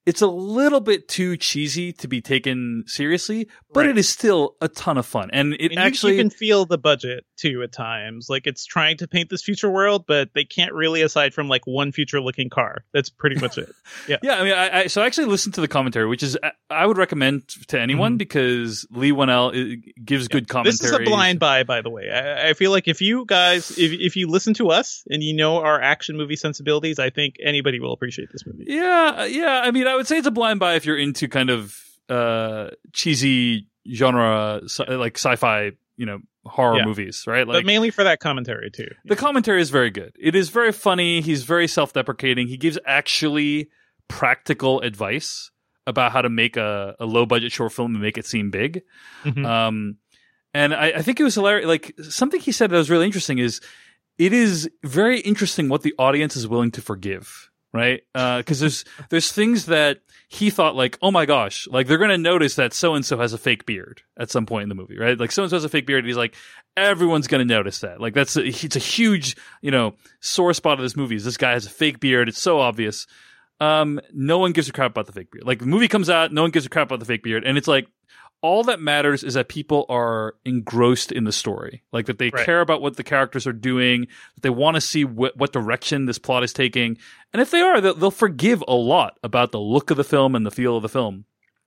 it's a little bit too cheesy to be taken seriously, but Right. it is still a ton of fun. And it And actually you, you can feel the budget too at times. Like it's trying to paint this future world, but they can't really, aside from like one future looking car. That's pretty much it. Yeah. Yeah, I mean, I, I so I actually listened to the commentary, which is I would recommend to anyone Mhm. because Lee Whannell uh, gives good commentary. This is a blind buy, by the way. I, I feel like if you guys, if if you listen to us and you know our action movie sensibilities, I think anybody will appreciate this movie. Yeah, yeah. I mean, I would say it's a blind buy if you're into kind of uh, cheesy genre, sci- like sci-fi, you know, horror Yeah. movies, right? But Like mainly for that commentary too. the commentary is very good. It is very funny. He's very self-deprecating. He gives actually practical advice about how to make a, a low-budget short film and make it seem big. Mhm. Um, and I, I think it was hilarious. Like something he said that was really interesting is it is very interesting what the audience is willing to forgive, right? Because there's there's things that he thought like, oh my gosh, like they're gonna notice that so and so has a fake beard at some point in the movie, right? Like so and so has a fake beard, and he's like, everyone's gonna notice that. Like that's a, it's a huge, you know, sore spot of this movie. Is this guy has a fake beard? It's so obvious. Um, no one gives a crap about the fake beard. Like the movie comes out, no one gives a crap about the fake beard, and it's like. All that matters is that people are engrossed in the story, like that they Right. care about what the characters are doing, that they want to see wh- what direction this plot is taking. And if they are, they'll, they'll forgive a lot about the look of the film and the feel of the film.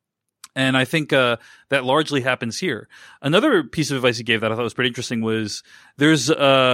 And I think uh, that largely happens here. Another piece of advice he gave that I thought was pretty interesting was there's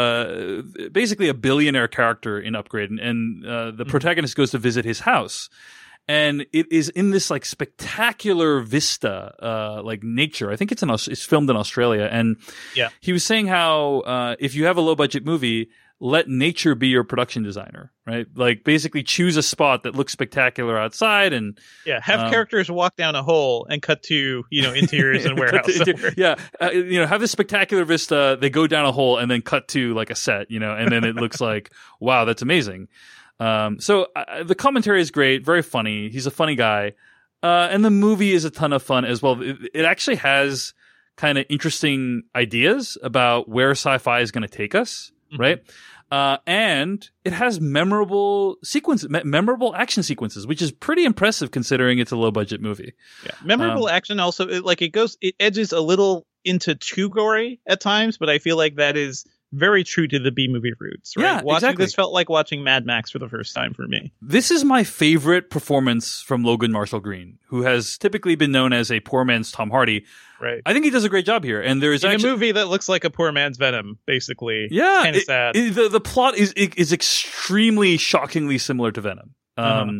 uh, basically a billionaire character in Upgrade, and, and uh, the protagonist goes to visit his house. And it is in this like spectacular vista, uh, like nature. I think it's in Aus- it's filmed in Australia. And Yeah. he was saying how uh, if you have a low budget movie, let nature be your production designer, right? Like basically choose a spot that looks spectacular outside, and Yeah, have Um, characters walk down a hole and cut to, you know, interiors and warehouse. Cut to- somewhere. yeah, uh, you know, have this spectacular vista. They go down a hole and then cut to like a set, you know, and then it looks like wow, that's amazing. Um, so uh, the commentary is great, very funny. He's a funny guy. Uh, and the movie is a ton of fun as well. It, it actually has kind of interesting ideas about where sci-fi is going to take us, Mhm. right? Uh, and it has memorable sequences, me- memorable action sequences, which is pretty impressive considering it's a low budget movie. Yeah. Memorable Um, action also, it, like it goes, it edges a little into too gory at times, but I feel like that is very true to the B movie roots, right? Yeah, Watching exactly. this felt like watching Mad Max for the first time for me. This is my favorite performance from Logan Marshall Green, who has typically been known as a poor man's Tom Hardy. Right. I think he does a great job here. And there's In actually a movie that looks like a poor man's Venom, basically. Yeah, Kind of it- sad. it- the the plot is is extremely shockingly similar to Venom. Um, Uh-huh.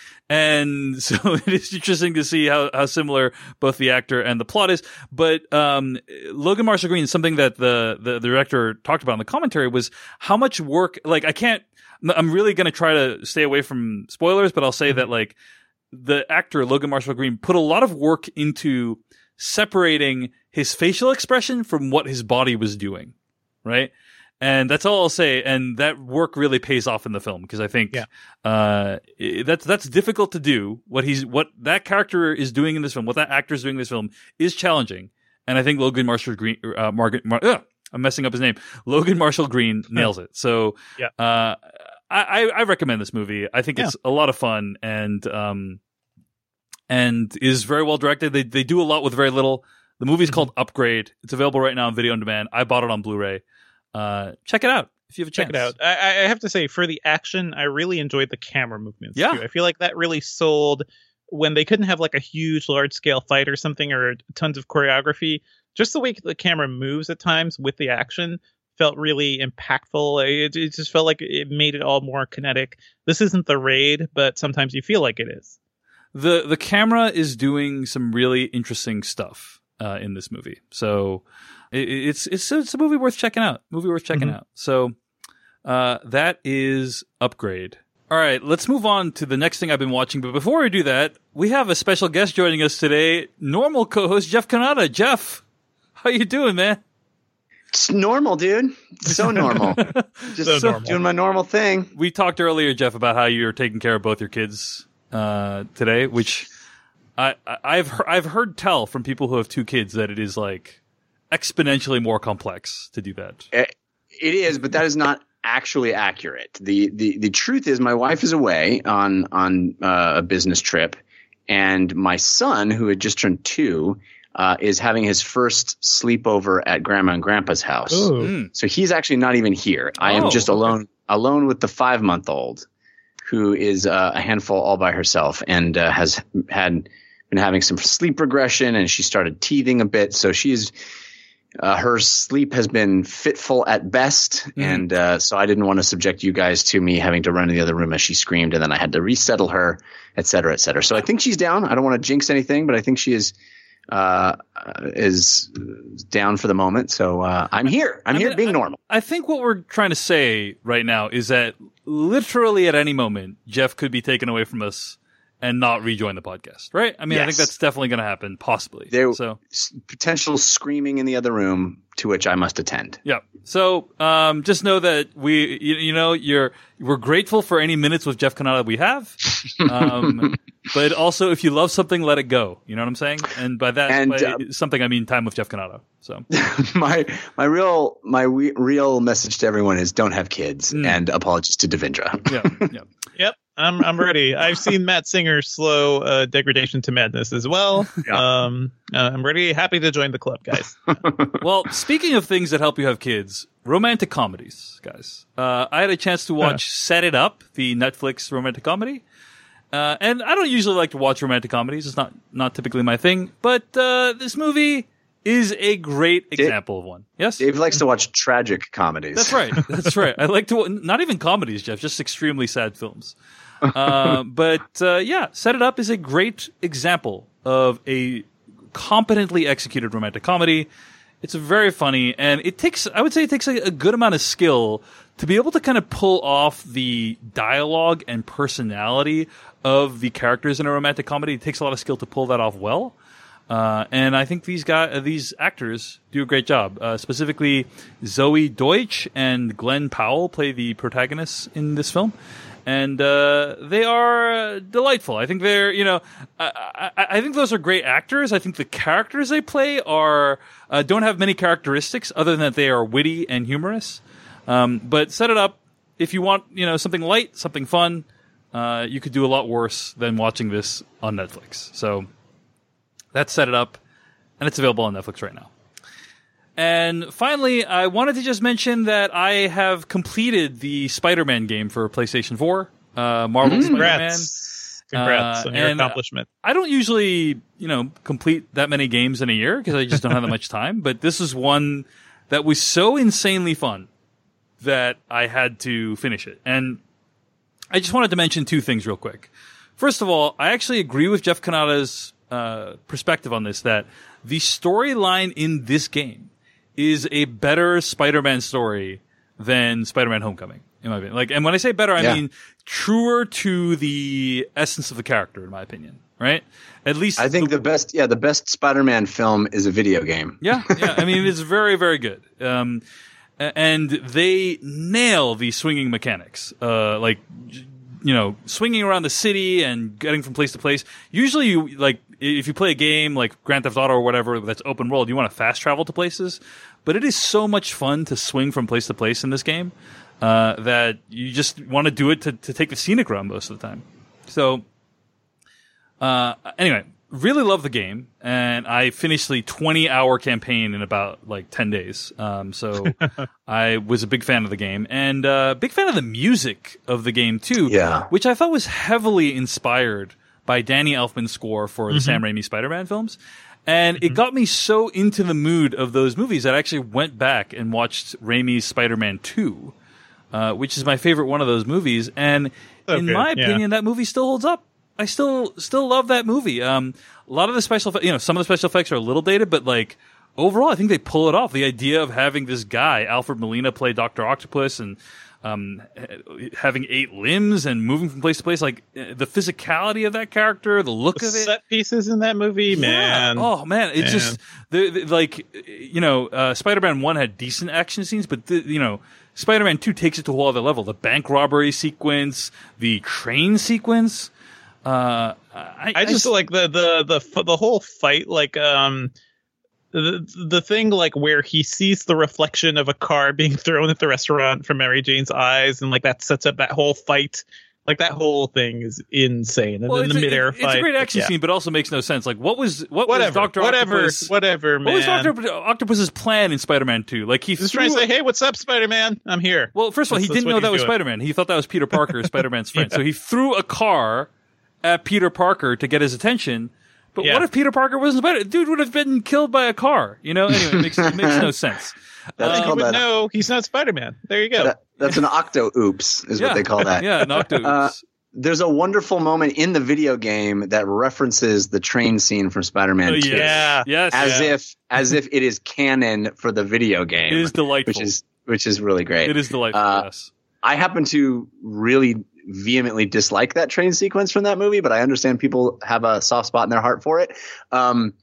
And so it is interesting to see how, how similar both the actor and the plot is. But um, Logan Marshall Green, something that the, the the director talked about in the commentary was how much work. Like I can't. I'm really going to try to stay away from spoilers, but I'll say Mm-hmm. that like the actor Logan Marshall Green put a lot of work into separating his facial expression from what his body was doing, right? And that's all I'll say. And that work really pays off in the film because I think Yeah. uh, i- that's that's difficult to do. What he's what that character is doing in this film, what that actor is doing in this film, is challenging. And I think Logan Marshall Green, uh, Margaret, Mar- ugh, I'm messing up his name. Logan Marshall Green nails it. So Yeah. uh, I, I I recommend this movie. I think Yeah. it's a lot of fun and um and is very well directed. They they do a lot with very little. The movie's Mm-hmm. called Upgrade. It's available right now on video on demand. I bought it on Blu-ray. Uh, check it out if you have a chance. Check it out. I, I have to say, for the action, I really enjoyed the camera movements. Yeah. too. I feel like that really sold when they couldn't have like a huge, large scale fight or something or tons of choreography. Just the way the camera moves at times with the action felt really impactful. It, it just felt like it made it all more kinetic. This isn't The Raid, but sometimes you feel like it is. The the camera is doing some really interesting stuff uh, in this movie. So it, it's it's it's a movie worth checking out. Movie worth checking Mhm. out. So uh, that is Upgrade. All right, let's move on to the next thing I've been watching. But before we do that, we have a special guest joining us today. Normal co-host Jeff Kanata. Jeff, how you doing, man? It's normal, dude. So normal. Just So normal. doing my normal thing. We talked earlier, Jeff, about how you're taking care of both your kids uh, today, which I, I- I've he- I've heard tell from people who have two kids that it is like exponentially more complex to do that. It, it is, but that is not actually accurate. The, the the truth is my wife is away on on uh, a business trip, And my son, who had just turned two, uh, is having his first sleepover at Grandma and Grandpa's house. Ooh. So he's actually not even here. I am Oh, just alone, alone with the five-month-old, who is uh, a handful all by herself and uh, has had been having some sleep regression, and she started teething a bit. So she's uh, her sleep has been fitful at best, Mm-hmm. and uh, so I didn't want to subject you guys to me having to run to the other room as she screamed, and then I had to resettle her, et cetera, et cetera. So I think she's down. I don't want to jinx anything, but I think she is uh, is down for the moment. So uh, I'm here. I'm I here mean, being I- normal. I think what we're trying to say right now is that literally at any moment, Jeff could be taken away from us and not rejoin the podcast, right? I mean, I think Yes. that's definitely going to happen, possibly. There, So, s- potential screaming in the other room to which I must attend. yeah. So, um, just know that we, you, you know, you're, we're grateful for any minutes with Jeff Kanata we have. Um, but also, if you love something, let it go. You know what I'm saying? And by that, And, by uh, something, I mean time with Jeff Kanata. So, my my real my we, real message to everyone is don't have kids, Mm. and apologies to Devindra. yeah, yeah. Yep, I'm I'm ready. I've seen Matt Singer's slow uh, degradation to madness as well. Yeah. Um, uh, I'm ready, happy to join the club, guys. Well, speaking of things that help you have kids, romantic comedies, guys. Uh, I had a chance to watch Set It Up, the Netflix romantic comedy. Uh, and I don't usually like to watch romantic comedies. It's not, not typically my thing. But uh, this movie is a great example of one. Yes? Dave likes to watch tragic comedies. That's right. That's right. I like to, not even comedies, Jeff, just extremely sad films. Uh, but uh, yeah, Set It Up is a great example of a competently executed romantic comedy. It's very funny, and it takes, I would say it takes a, a good amount of skill to be able to kind of pull off the dialogue and personality of the characters in a romantic comedy. It takes a lot of skill to pull that off well. Uh, and I think these guys, uh, these actors do a great job. Uh, specifically, Zoe Deutsch and Glenn Powell play the protagonists in this film. And uh, they are uh, delightful. I think they're, you know, I, I, I think those are great actors. I think the characters they play are uh, don't have many characteristics other than that they are witty and humorous. Um, but Set It Up, if you want, you know, something light, something fun, uh, you could do a lot worse than watching this on Netflix. So that's Set It Up, and it's available on Netflix right now. And finally, I wanted to just mention that I have completed the Spider-Man game for PlayStation four, uh, Marvel Spider-Man. Congrats, congrats Uh, on your and, uh, accomplishment. I don't usually, you know, complete that many games in a year because I just don't have that much time. But this is one that was so insanely fun that I had to finish it. And I just wanted to mention two things real quick. First of all, I actually agree with Jeff Kanata's uh, perspective on this, that the storyline in this game is a better Spider-Man story than Spider-Man Homecoming, in my opinion. Like, and when I say better, I Yeah. mean truer to the essence of the character, in my opinion. Right? At least I think the best, yeah, the best Spider-Man film is a video game. yeah, yeah. I mean, it's very, very good. Um, a- and they nail the swinging mechanics. Uh, like, j- you know, swinging around the city and getting from place to place. Usually, you like if you play a game like Grand Theft Auto or whatever that's open world, you want to fast travel to places. But it is so much fun to swing from place to place in this game uh, that you just want to do it to, to take the scenic route most of the time. So, uh, anyway, really love the game, and I finished the twenty-hour campaign in about like ten days. Um, so I was a big fan of the game, and uh, big fan of the music of the game too. Yeah. Which I thought was heavily inspired by Danny Elfman's score for the Sam Raimi Spider-Man films. And it got me so into the mood of those movies that I actually went back and watched Raimi's Spider-Man two, uh, which is my favorite one of those movies. And in Okay, my yeah. opinion, that movie still holds up. I still still love that movie. Um, a lot of the special, effe- you know, some of the special effects are a little dated, but like overall, I think they pull it off. The idea of having this guy, Alfred Molina, play Doctor Octopus, and um, having eight limbs and moving from place to place, like uh, the physicality of that character, the look The of it. set pieces in that movie, man. Yeah. Oh man, it's Man. just the, the, like you know, uh, Spider-Man one had decent action scenes, but the, you know, Spider-Man two takes it to a whole other level. The bank robbery sequence, the train sequence. Uh, I, I just like the the the f- the whole fight, like um, the the thing like where he sees the reflection of a car being thrown at the restaurant from Mary Jane's eyes, and like that sets up that whole fight Like that whole thing is insane. And well, then the a, midair fight. It's a great action yeah. scene, but also makes no sense. Like, what was what whatever, was Doctor whatever, Octopus? Whatever, man. What was Doctor Octopus's plan in Spider-Man two? Like, he just threw trying to say, a, "Hey, what's up, Spider-Man? I'm here." Well, first of all, that's, he didn't know that was doing. Spider-Man. He thought that was Peter Parker, Spider-Man's friend. yeah. So he threw a car at Peter Parker to get his attention. But yeah. what if Peter Parker wasn't Spider? Dude would have been killed by a car. You know. Anyway, it makes it makes no sense. That's um, called but that. no, he's not Spider-Man. There you go. That, that's an octo oops, is yeah. what they call that. Yeah, an octo oops. Uh, there's a wonderful moment in the video game that references the train scene from Spider-Man Oh, two. yeah. Yes. As yeah. if as if it is canon for the video game. It is delightful. Which is which is really great. It is delightful. Uh, yes. I happen to really vehemently dislike that train sequence from that movie, but I understand people have a soft spot in their heart for it. Um,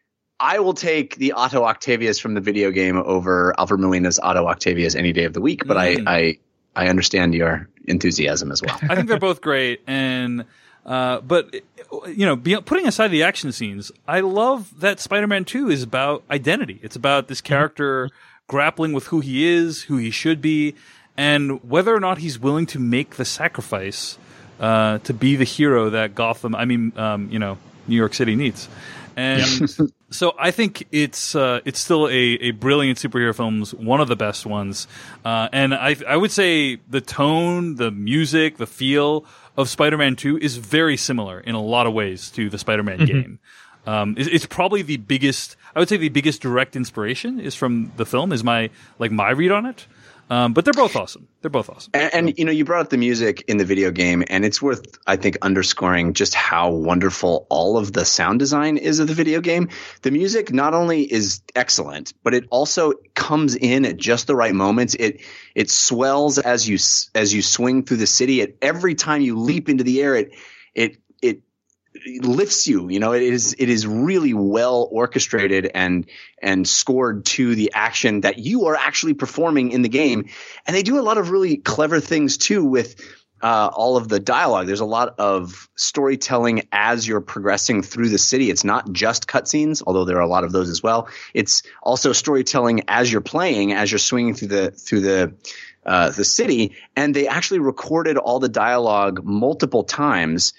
I will take the Otto Octavius from the video game over Alfred Molina's Otto Octavius any day of the week, but Mm. I, I I understand your enthusiasm as well. I think they're both great, and uh, but you know, be, putting aside the action scenes, I love that Spider-Man two is about identity. It's about this character grappling with who he is, who he should be, and whether or not he's willing to make the sacrifice uh, to be the hero that Gotham, I mean, um, you know, New York City needs. And so I think it's uh, it's still a, a brilliant superhero films, one of the best ones. Uh, and I I would say the tone, the music, the feel of Spider-Man two is very similar in a lot of ways to the Spider-Man mm-hmm. game. Um, it's, it's probably the biggest, I would say the biggest direct inspiration is from the film, is my like my read on it. Um, but they're both awesome. They're both awesome. And, and, you know, you brought up the music in the video game, and it's worth, I think, underscoring just how wonderful all of the sound design is of the video game. The music not only is excellent, but it also comes in at just the right moments. It it swells as you as you swing through the city. At every time you leap into the air, it it it It lifts you, you know, it is, it is really well orchestrated and, and scored to the action that you are actually performing in the game. And they do a lot of really clever things too with, uh, all of the dialogue. There's a lot of storytelling as you're progressing through the city. It's not just cutscenes, although there are a lot of those as well. It's also storytelling as you're playing, as you're swinging through the, through the, uh, the city. And they actually recorded all the dialogue multiple times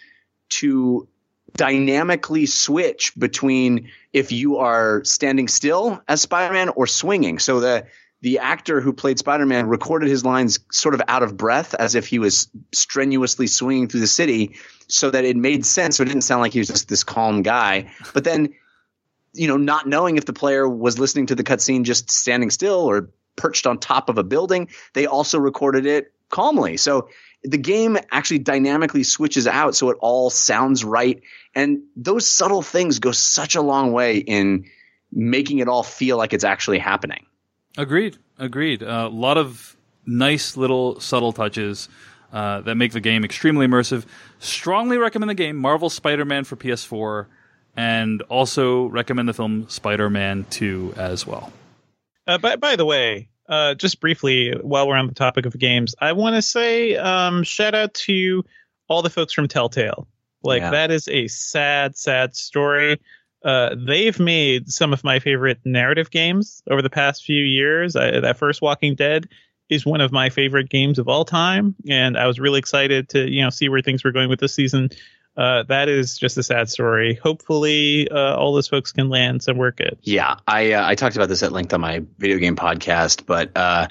to dynamically switch between if you are standing still as Spider-Man or swinging. So the the actor who played Spider-Man recorded his lines sort of out of breath as if he was strenuously swinging through the city, so that it made sense. So it didn't sound like he was just this calm guy. But then, you know, not knowing if the player was listening to the cutscene just standing still or perched on top of a building, they also recorded it calmly. So the game actually dynamically switches out so it all sounds right. And those subtle things go such a long way in making it all feel like it's actually happening. Agreed. Agreed. A uh, lot of nice little subtle touches uh, that make the game extremely immersive. Strongly recommend the game, Marvel Spider-Man for P S four, and also recommend the film Spider-Man two as well. Uh, by, by the way, Uh, just briefly, while we're on the topic of games, I want to say um, shout out to all the folks from Telltale. Like, yeah. That is a sad, sad story. Uh, they've made some of my favorite narrative games over the past few years. I, that first Walking Dead is one of my favorite games of all time, and I was really excited to you know see where things were going with this season. Uh, that is just a sad story. Hopefully, uh, all those folks can land somewhere good. Yeah, I uh, I talked about this at length on my video game podcast, but uh,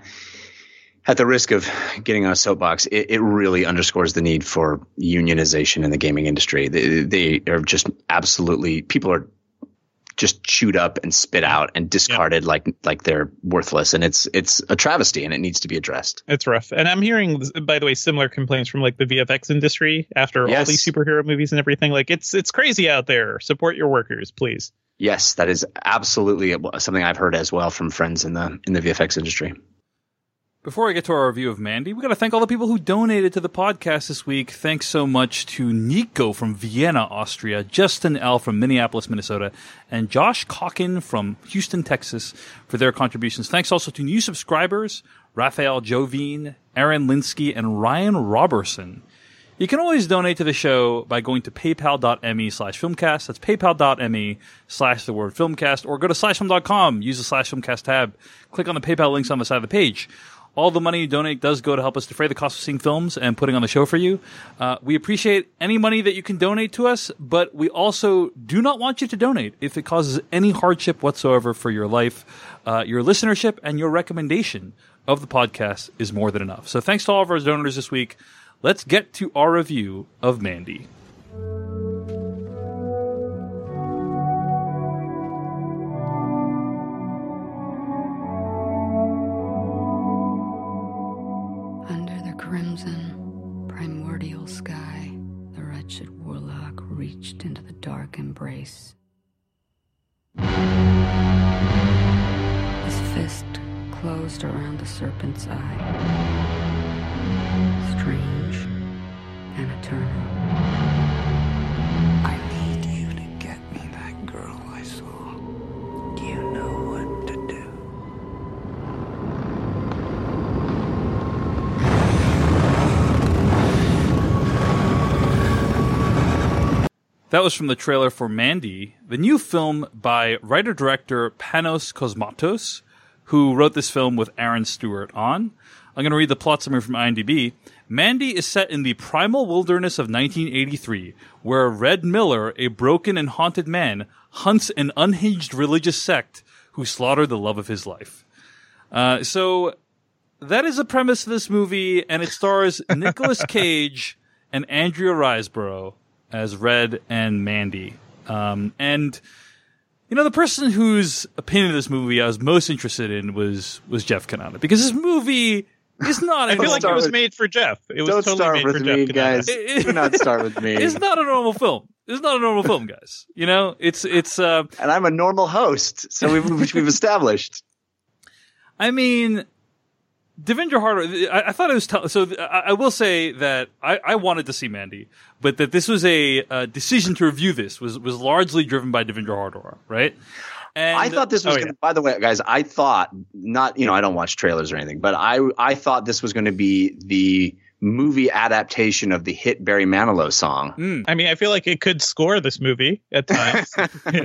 at the risk of getting on a soapbox, it, it really underscores the need for unionization in the gaming industry. They, they are just absolutely people are just chewed up and spit out and discarded yeah. like like they're worthless, and it's it's a travesty, and it needs to be addressed. It's rough, and I'm hearing, by the way, similar complaints from like the V F X industry after yes. all these superhero movies and everything. Like it's it's crazy out there. Support your workers, please. Yes, that is absolutely something I've heard as well from friends in the in the V F X industry. Before I get to our review of Mandy, we got to thank all the people who donated to the podcast this week. Thanks so much to Nico from Vienna, Austria, Justin L. from Minneapolis, Minnesota, and Josh Calkin from Houston, Texas, for their contributions. Thanks also to new subscribers, Raphael Jovine, Aaron Linsky, and Ryan Robertson. You can always donate to the show by going to paypal.me slash filmcast. That's paypal.me slash the word filmcast, or go to slash film dot com, use the slash filmcast tab, click on the PayPal links on the side of the page. All the money you donate does go to help us defray the cost of seeing films and putting on the show for you. Uh, we appreciate any money that you can donate to us, but we also do not want you to donate if it causes any hardship whatsoever for your life. Uh, your listenership and your recommendation of the podcast is more than enough. So thanks to all of our donors this week. Let's get to our review of Mandy. Crimson, primordial sky, the wretched warlock reached into the dark embrace. His fist closed around the serpent's eye. Strange and eternal. I need you to get me that girl I saw. Do you know what to do? That was from the trailer for Mandy, the new film by writer-director Panos Cosmatos, who wrote this film with Aaron Stewart on. I'm going to read the plot summary from IMDb. Mandy is set in the primal wilderness of nineteen eighty-three, where Red Miller, a broken and haunted man, hunts an unhinged religious sect who slaughtered the love of his life. Uh, so that is the premise of this movie, and it stars Nicolas Cage and Andrea Riseborough as Red and Mandy. Um, and, you know, the person whose opinion of this movie I was most interested in was was Jeff Kanata. Because this movie is not... I feel like it was with, made for Jeff. It was don't totally start made with for me, Jeff guys. Kanata. Do not start with me. It's not a normal film. It's not a normal film, guys. You know, it's... it's. Uh, and I'm a normal host, so we've, which we've established. I mean... Devendra Hardawar, I, I thought it was t- so. Th- I, I will say that I, I wanted to see Mandy, but that this was a uh, decision to review this was was largely driven by Devendra Hardawar, right? And I thought this was oh, going to, yeah. by the way, guys, I thought not, you know, I don't watch trailers or anything, but I, I thought this was going to be the movie adaptation of the hit Barry Manilow song. Mm. I mean, I feel like it could score this movie at times.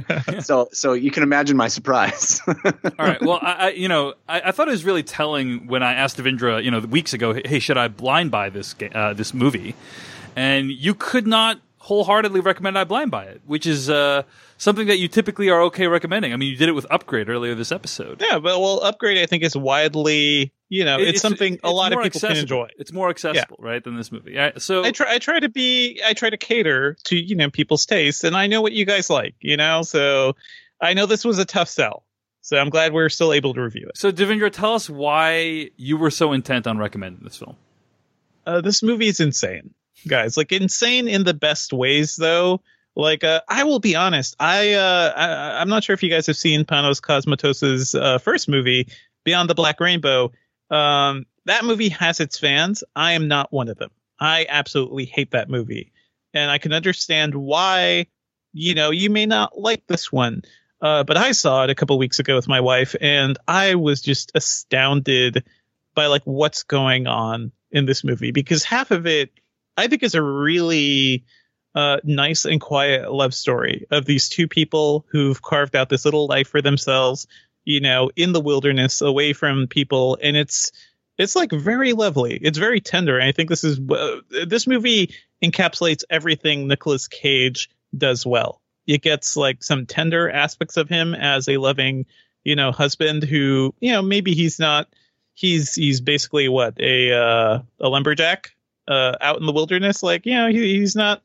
So, so you can imagine my surprise. All right. Well, I, I you know, I, I thought it was really telling when I asked Devendra, you know, weeks ago, hey, should I blind buy this, uh, this movie? And you could not wholeheartedly recommend I blind buy it, which is, uh, something that you typically are okay recommending. I mean, you did it with Upgrade earlier this episode. Yeah, but well, Upgrade, I think, is widely, you know, it's, it's something it's a lot of people accessible. can enjoy. It's more accessible, yeah. right, than this movie. Right, so I try, I try to be, I try to cater to, you know, people's tastes, and I know what you guys like, you know, so I know this was a tough sell. So I'm glad we're still able to review it. So Devendra, tell us why you were so intent on recommending this film. Uh, this movie is insane, guys. Like, insane in the best ways, though. Like, uh, I will be honest. I, uh, I I'm not sure if you guys have seen Panos Cosmatos' uh, first movie, Beyond the Black Rainbow. Um, that movie has its fans. I am not one of them. I absolutely hate that movie, and I can understand why. You know, you may not like this one, uh, but I saw it a couple weeks ago with my wife, and I was just astounded by like what's going on in this movie, because half of it, I think, is a really Uh, nice and quiet love story of these two people who've carved out this little life for themselves, you know, in the wilderness, away from people. And it's, it's like very lovely. It's very tender. And I think this is, uh, this movie encapsulates everything Nicolas Cage does well. It gets like some tender aspects of him as a loving, you know, husband who, you know, maybe he's not, he's, he's basically what, a, uh, a lumberjack, uh, out in the wilderness. Like, you know, he, he's not,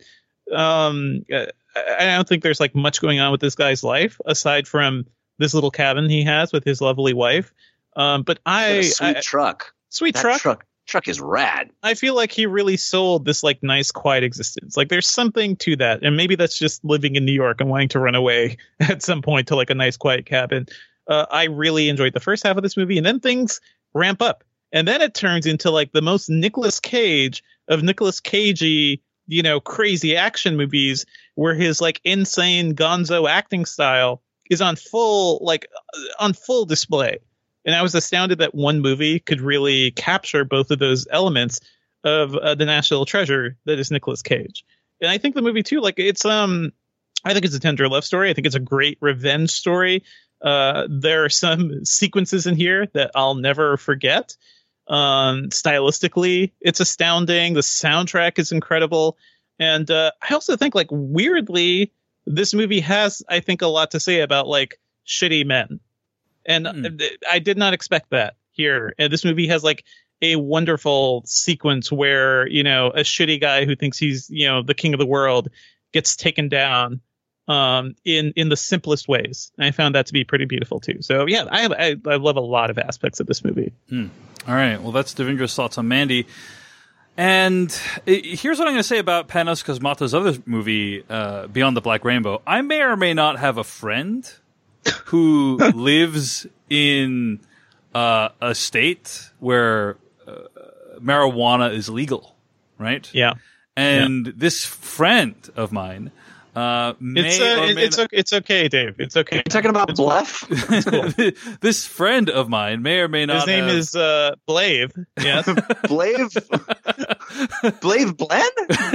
um I don't think there's like much going on with this guy's life aside from this little cabin he has with his lovely wife. Um, but I a sweet I, truck, sweet that truck. truck, truck is rad. I feel like he really sold this like nice, quiet existence. Like there's something to that, and maybe that's just living in New York and wanting to run away at some point to like a nice, quiet cabin. Uh, I really enjoyed the first half of this movie, and then things ramp up, and then it turns into like the most Nicolas Cage of Nicolas Cagey, you know, crazy action movies where his like insane gonzo acting style is on full, like on full display. And I was astounded that one movie could really capture both of those elements of uh, the national treasure that is Nicolas Cage. And I think the movie too, like it's, um, I think it's a tender love story. I think it's a great revenge story. Uh, there are some sequences in here that I'll never forget. Um, stylistically, it's astounding. The soundtrack is incredible. And uh, I also think, like, weirdly, this movie has, I think, a lot to say about, like, shitty men. And mm. I did not expect that here. And this movie has, like, a wonderful sequence where, you know, a shitty guy who thinks he's, you know, the king of the world gets taken down um, in in the simplest ways. And I found that to be pretty beautiful, too. So, yeah, I, I, I love a lot of aspects of this movie. Mm. All right. Well, that's Devindra's thoughts on Mandy. And it, here's what I'm going to say about Panos Cosmatos' other movie, uh, Beyond the Black Rainbow. I may or may not have a friend who lives in uh, a state where uh, marijuana is legal, right? Yeah. And yeah. this friend of mine uh, may it's, uh, or may it's, not- okay, it's okay, Dave. It's okay. You're talking about Bluff? This friend of mine may or may not His name have- is uh, Blave. Yes. Blave? Blave Blen?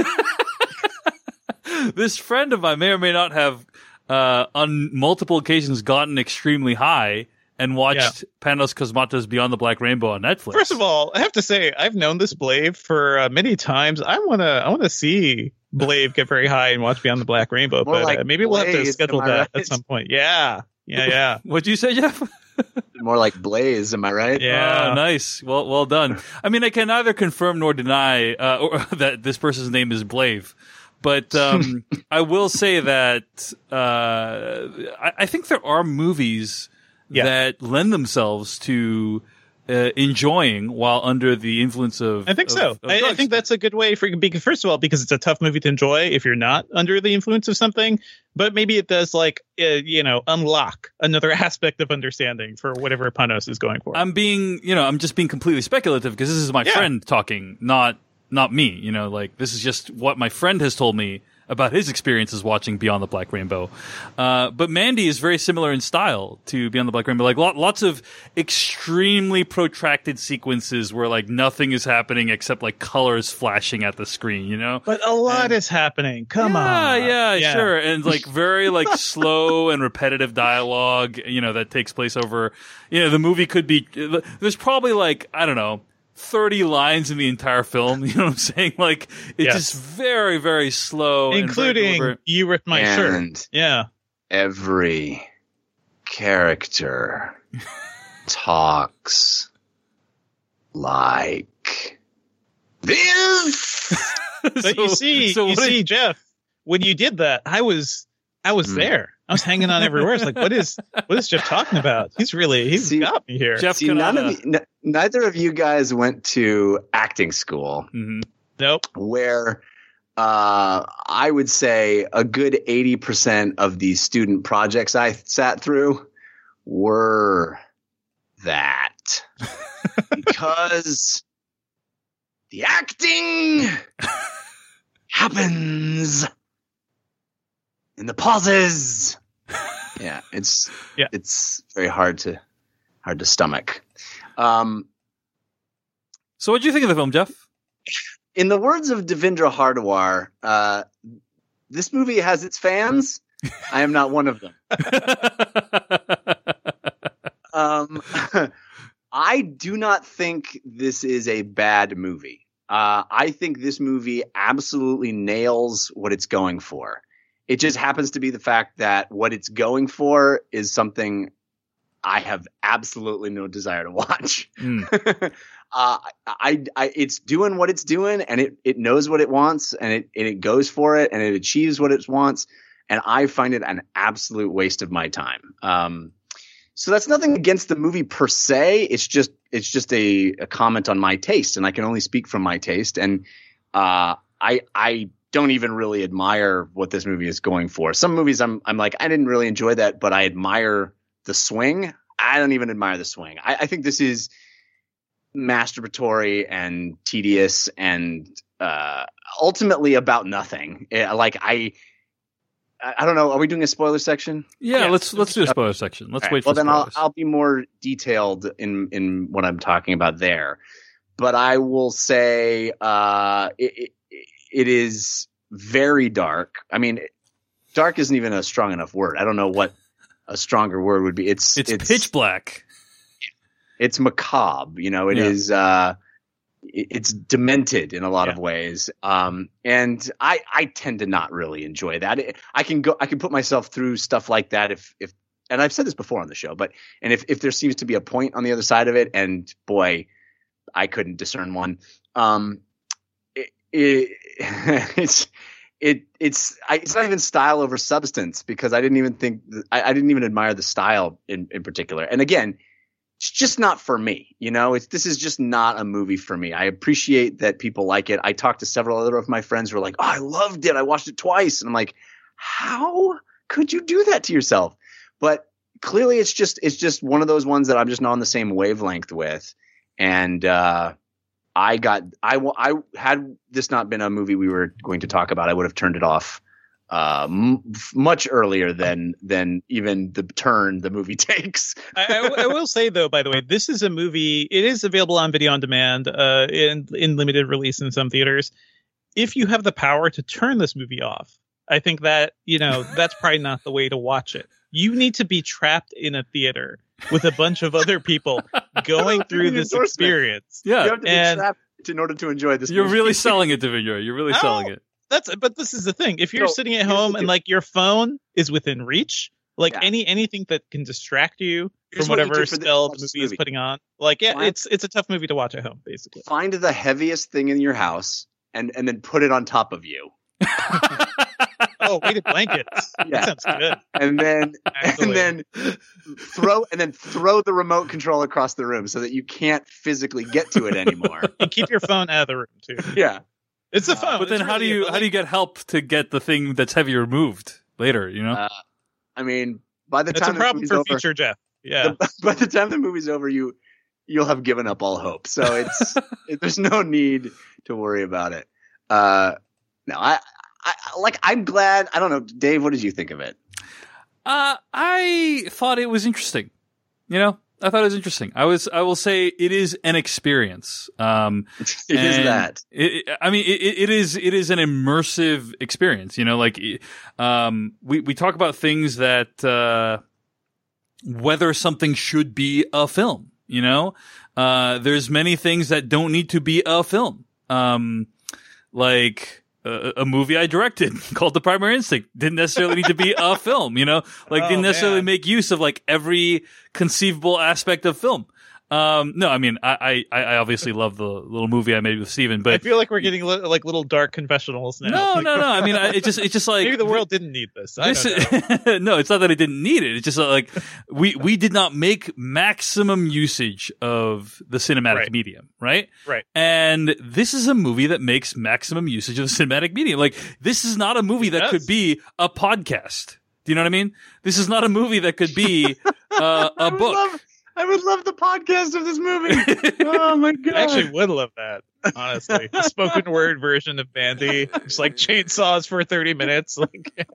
This friend of mine may or may not have uh, on multiple occasions gotten extremely high and watched yeah. Panos Cosmatos Beyond the Black Rainbow on Netflix. First of all, I have to say I've known this Blave for uh, many times. I want to I want to see Blave get very high and watch Beyond the Black Rainbow, More but like uh, maybe we'll have to Blaze, schedule am I that right? at some point. Yeah. Yeah, yeah. What'd you say, Jeff? More like Blaze, am I right? Yeah. Oh, nice. Well, well done. I mean, I can neither confirm nor deny uh, or, that this person's name is Blave. But um, I will say that uh, I, I think there are movies yeah. that lend themselves to uh, enjoying while under the influence of. I think of, so. of I, I think that's a good way for because first of all, because it's a tough movie to enjoy if you're not under the influence of something. But maybe it does, like uh, you know, unlock another aspect of understanding for whatever Panos is going for. I'm being, you know, I'm just being completely speculative because this is my yeah. friend talking, not. Not me, you know, like this is just what my friend has told me about his experiences watching Beyond the Black Rainbow. Uh, but Mandy is very similar in style to Beyond the Black Rainbow. Like lot, lots of extremely protracted sequences where like nothing is happening except like colors flashing at the screen, you know? But a lot and, is happening. Come yeah, on. Yeah, yeah, sure. And like very like slow and repetitive dialogue, you know, that takes place over, you know, the movie could be, there's probably like, I don't know, thirty lines in the entire film, you know what I'm saying? Like, it's yes. just very, very slow. Including and you ripped my and shirt. Yeah. Every character talks like this. But so, you see, so you see, is- Jeff, when you did that, I was, I was mm. there. I was hanging on every word. It's like, what is, what is Jeff talking about? He's really, he's see, got me here. Jeff, see, none of you, n- neither of you guys went to acting school. Mm-hmm. Nope. Where uh, I would say a good eighty percent of the student projects I sat through were that. Because the acting happens in the pauses. Yeah, it's yeah. it's very hard to hard to stomach. Um, so, what do you think of the film, Jeff? In the words of Devindra Hardawar, uh, this movie has its fans. I am not one of them. um, I do not think this is a bad movie. Uh, I think this movie absolutely nails what it's going for. It just happens to be the fact that what it's going for is something I have absolutely no desire to watch. Mm. uh, I, I, it's doing what it's doing, and it, it knows what it wants, and it, and it goes for it, and it achieves what it wants. And I find it an absolute waste of my time. Um, so that's nothing against the movie per se. It's just, it's just a, a comment on my taste, and I can only speak from my taste. And uh, I, I. don't even really admire what this movie is going for. Some movies I'm I'm like, I didn't really enjoy that, but I admire the swing. I don't even admire the swing. I, I think this is masturbatory and tedious and uh, ultimately about nothing. It, like I I don't know. Are we doing a spoiler section? Yeah, yeah. let's let's do a spoiler section. Let's right. wait for Well, then spoilers. I'll I'll be more detailed in in what I'm talking about there. But I will say uh it, it It is very dark. I mean, dark isn't even a strong enough word. I don't know what a stronger word would be. It's it's, it's pitch black. it's macabre. You know, it Yeah. is. Uh, it- it's demented in a lot Yeah. of ways. Um, and I I tend to not really enjoy that. It- I can go. I can put myself through stuff like that if if. And I've said this before on the show, but and if if there seems to be a point on the other side of it, and boy, I couldn't discern one. Um, it, it it's. It it's I, it's not even style over substance, because I didn't even think I, I didn't even admire the style in, in particular. And again, it's just not for me. You know, it's this is just not a movie for me. I appreciate that people like it. I talked to several other of my friends who were like, "Oh, I loved it. I watched it twice." And I'm like, "How could you do that to yourself?" But clearly, it's just it's just one of those ones that I'm just not on the same wavelength with. And uh, I got I, wa- I had this not been a movie we were going to talk about, I would have turned it off uh, m- much earlier than than even the turn the movie takes. I, I, I will say, though, by the way, this is a movie. It is available on video on demand, uh, in in limited release in some theaters. If you have the power to turn this movie off, I think that, you know, that's probably not the way to watch it. You need to be trapped in a theater with a bunch of other people going through this Endorsement. experience. Yeah. You have to be And- trapped in order to enjoy this. You're movie. really selling it to Vigor. You're really Oh, selling it. That's but this is the thing. If you're So, sitting at here's home the and deal. like your phone is within reach, like Yeah. any anything that can distract you Here's from what you whatever do for the- spell watch the this movie is movie. putting on, like yeah, Find- it's it's a tough movie to watch at home, basically. Find the heaviest thing in your house and and then put it on top of you. Oh, weighted blankets. Yeah. That sounds good. And then Actually. and then throw and then throw the remote control across the room so that you can't physically get to it anymore. And keep your phone out of the room too. Yeah. It's the phone. But then It's how do really you it, but, how do you like, get help to get the thing that's heavy removed later, you know? Uh, I mean, by the That's a time the problem movie's for over, future Jeff. Yeah. the, by the time the movie's over, you you'll have given up all hope. So it's it, there's no need to worry about it. Uh, no, I, I like. I'm glad. I don't know, Dave. What did you think of it? Uh, I thought it was interesting. You know, I thought it was interesting. I was, I will say it is an experience. Um, It is and that. It, it- I mean, it, it is, it is an immersive experience, you know, like, um, we, we talk about things that, uh, whether something should be a film, you know, uh, there's many things that don't need to be a film. Um, like, a, a movie I directed called The Primary Instinct didn't necessarily need to be a film, you know, like Oh, didn't necessarily man. make use of like every conceivable aspect of film. Um, no, I mean, I, I, I obviously love the little movie I made with Steven, I but feel like we're getting li- like little dark confessionals now. no, Like, no, no. I mean, I, it just, it's just like maybe the world didn't need this. I This don't know. is, no, it's not that it didn't need it. It's just like we we did not make maximum usage of the cinematic Right. medium, right? Right. And this is a movie that makes maximum usage of the cinematic medium. Like this is not a movie that does. could be a podcast. Do you know what I mean? This is not a movie that could be uh, I a would book. love- I would love the podcast of this movie. Oh my god! I actually would love that, honestly. The spoken word version of Bandy, just like chainsaws for thirty minutes. Like,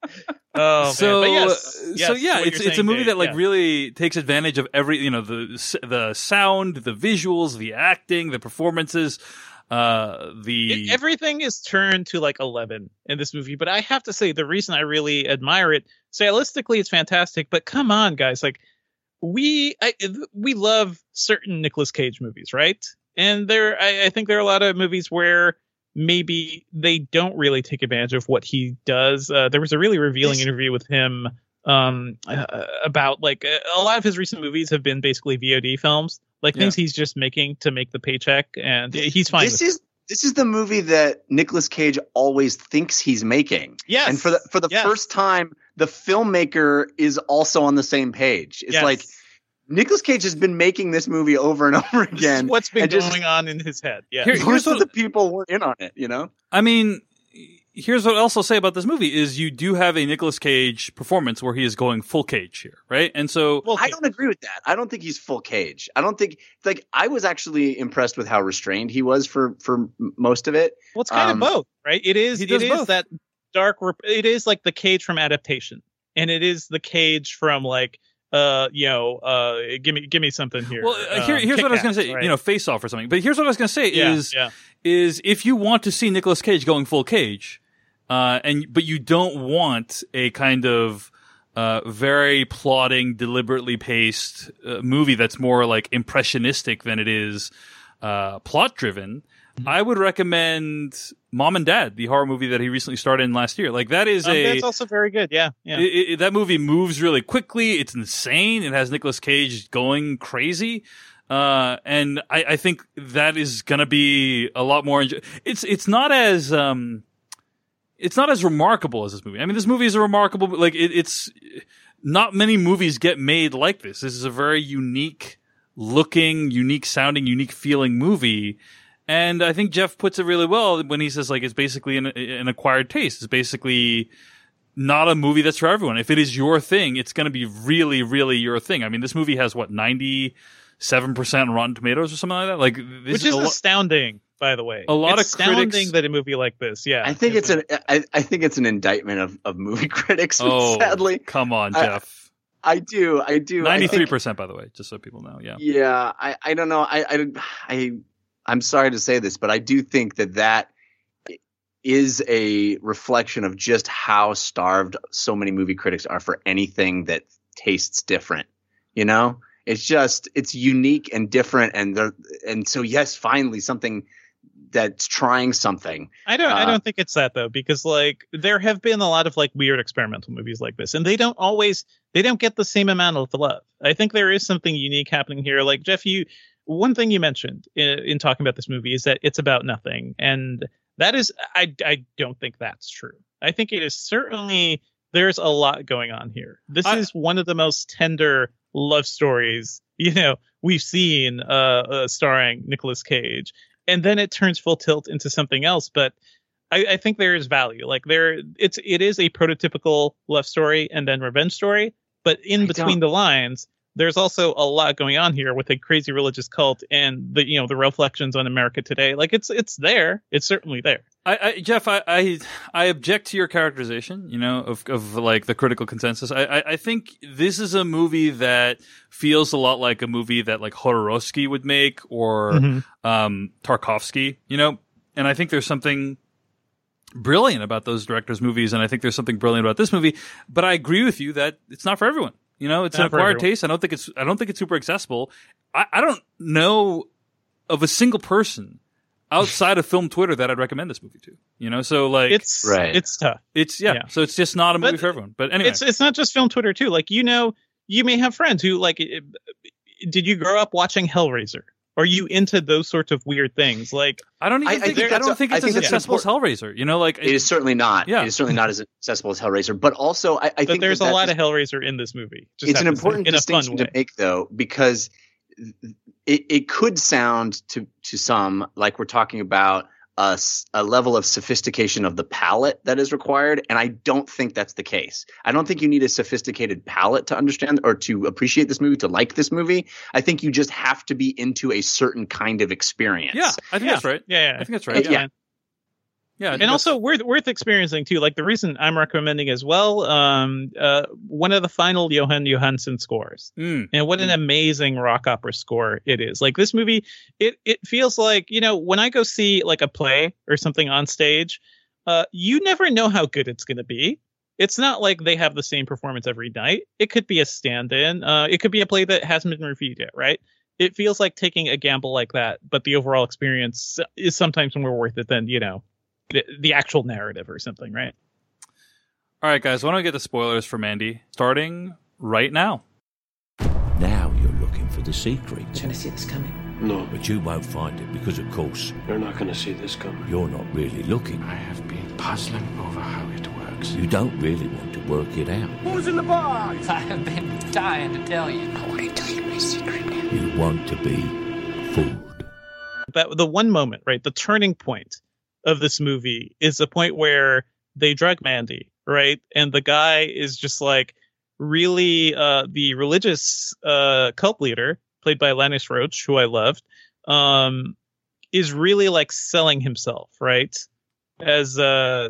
oh so, man! But yes, uh, yes, so yeah, what it's you're it's a saying, movie Dave, that like yeah. really takes advantage of every you know the s- the sound, the visuals, the acting, the performances, uh, the It- everything is turned to like eleven in this movie. But I have to say, the reason I really admire it, stylistically, it's fantastic. But come on, guys, like we I, we love certain Nicolas Cage movies, right? And there, I, I think there are a lot of movies where maybe they don't really take advantage of what he does. Uh, there was a really revealing This- interview with him um, uh, about like a, a lot of his recent movies have been basically V O D films, like things he's just making to make the paycheck, and he's fine. This with is this is the movie that Nicolas Cage always thinks he's making. Yes. And for the for the Yes. first time, the filmmaker is also on the same page. It's Yes. like Nicolas Cage has been making this movie over and over This is again. what's been and just- going on in his head. Yeah. Here- Most here's of what- the people weren't in on it, you know? I mean, here's what else I'll say about this movie is you do have a Nicolas Cage performance where he is going full Cage here, right? And so, Well, I don't agree with that. I don't think he's full Cage. I don't think like I was actually impressed with how restrained he was for for m- most of it. well, it's kind um, of both, right? It is. he It does is both. that dark. Rep- it is like the Cage from Adaptation, and it is the Cage from like, uh, you know, uh, give me, give me something here. well, uh, here, Um, here's what I was going to Kick-Ass, say, right? you know, Face Off or something. But here's what I was going to say yeah, is, yeah. is if you want to see Nicolas Cage going full Cage, uh, and, but you don't want a kind of, uh, very plotting, deliberately paced uh, movie that's more like impressionistic than it is uh, plot driven, mm-hmm. I would recommend Mom and Dad, the horror movie that he recently starred in last year. Like that is um, a that's also very good. Yeah, yeah. It, it, that movie moves really quickly. It's insane. It has Nicolas Cage going crazy. Uh, and I, I think that is gonna be a lot more. Enjoy- it's it's not as um, it's not as remarkable as this movie. I mean, this movie is a remarkable. Like it, it's not many movies get made like this. This is a very unique looking, unique sounding, unique feeling movie. And I think Jeff puts it really well when he says like it's basically an, an acquired taste. It's basically not a movie that's for everyone. If it is your thing, it's going to be really, really your thing. I mean, this movie has what ninety. Seven percent Rotten Tomatoes or something like that. Like, this which is, is lo- astounding, by the way. A lot it's of astounding critics that a movie like this. Yeah, I think it's an. I, I think it's an indictment of, of movie critics. Oh, sadly, come on, Jeff. I, I do. I do. Ninety-three percent, by the way, just so people know. Yeah. Yeah. I. I don't know. I. I. I I'm sorry to say this, but I do think that that is a reflection of just how starved so many movie critics are for anything that tastes different. You know. It's just, it's unique and different. And the, and so, yes, finally something that's trying something. I don't, uh, I don't think it's that though, because like there have been a lot of like weird experimental movies like this, and they don't always, they don't get the same amount of love. I think there is something unique happening here. Like Jeff, you, one thing you mentioned in, in talking about this movie is that it's about nothing. And that is, I, I don't think that's true. I think it is certainly, there's a lot going on here. This I, is one of the most tender love stories, you know, we've seen uh, uh starring Nicolas Cage, and then it turns full tilt into something else. But I, I think there is value. Like there, it's it is a prototypical love story and then revenge story. But in I between don't. the lines, there's also a lot going on here with a crazy religious cult and the you know the reflections on America today. Like it's it's there. It's certainly there. I, I Jeff, I, I I object to your characterization, you know, of of like the critical consensus. I, I I think this is a movie that feels a lot like a movie that like Jodorowsky would make or mm-hmm. um, Tarkovsky, you know. And I think there's something brilliant about those directors' movies, and I think there's something brilliant about this movie. But I agree with you that it's not for everyone. You know, it's not an acquired taste. I don't think it's I don't think it's super accessible. I, I don't know of a single person outside of film Twitter that I'd recommend this movie to, you know, so like it's right. it's tough. It's yeah, yeah. So it's just not a movie but for everyone. But anyway, it's it's not just film Twitter too. Like you know, you may have friends who like. Did you grow up watching Hellraiser? Are you into those sorts of weird things? Like I don't even I, think, I think I don't a, think it's I think as accessible as Hellraiser. You know, like it, it is certainly not. Yeah. It is certainly not as accessible as Hellraiser. But also, I, I but think there's that a lot is, of Hellraiser in this movie. Just it's an important in distinction to make, though, because it, it could sound to to some like we're talking about a, a level of sophistication of the palette that is required, and I don't think that's the case. I don't think you need a sophisticated palette to understand or to appreciate this movie, to like this movie. I think you just have to be into a certain kind of experience. Yeah, I think yeah. that's right. Yeah, yeah, I think that's right. Yeah. Yeah, yeah and also worth worth experiencing too. Like the reason I'm recommending as well, um, uh, one of the final Johan Johansson scores, mm. and what an amazing rock opera score it is. Like this movie, it it feels like you know when I go see like a play or something on stage, uh, you never know how good it's going to be. It's not like they have the same performance every night. It could be a stand-in. Uh, it could be a play that hasn't been reviewed yet, right? It feels like taking a gamble like that, but the overall experience is sometimes more worth it than you know. The, the actual narrative or something, right? All right, guys, why don't we get the spoilers for Mandy starting right now? Now you're looking for the secret. You're going to see this coming. No. But you won't find it because, of course, you're not going to see this coming. You're not really looking. I have been puzzling over how it works. You don't really want to work it out. Who's in the box? I have been dying to tell you. I want to tell you my secret now. You want to be fooled. That the one moment, right? The turning point of this movie is the point where they drug Mandy, right? And the guy is just like really uh, the religious uh, cult leader, played by Lannis Roach, who I loved, um, is really like selling himself, right? As uh,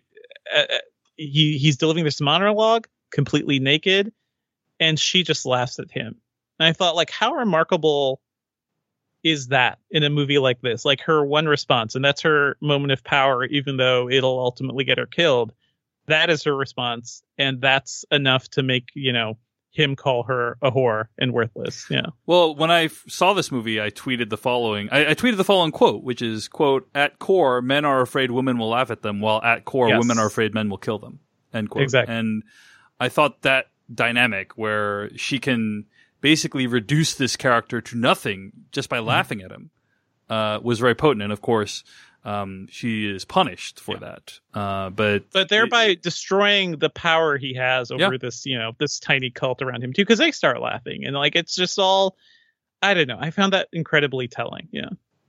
he he's delivering this monologue completely naked, and she just laughs at him. And I thought, like, how remarkable is that in a movie like this? Like her one response, and that's her moment of power, even though it'll ultimately get her killed. that is her response, and that's enough to make, you know, him call her a whore and worthless. Yeah. Well, when I f- saw this movie, I tweeted the following. I, I tweeted the following quote, which is, quote, "At core, men are afraid women will laugh at them, while at core, Yes. women are afraid men will kill them." End quote. Exactly. And I thought that dynamic where she can basically reduce this character to nothing just by mm-hmm. laughing at him uh, was very potent. And of course, Um, she is punished for yeah. that, uh, but but thereby it, destroying the power he has over yeah. this, you know, this tiny cult around him too, because they start laughing and like it's just all, I don't know. I found that incredibly telling. Yeah.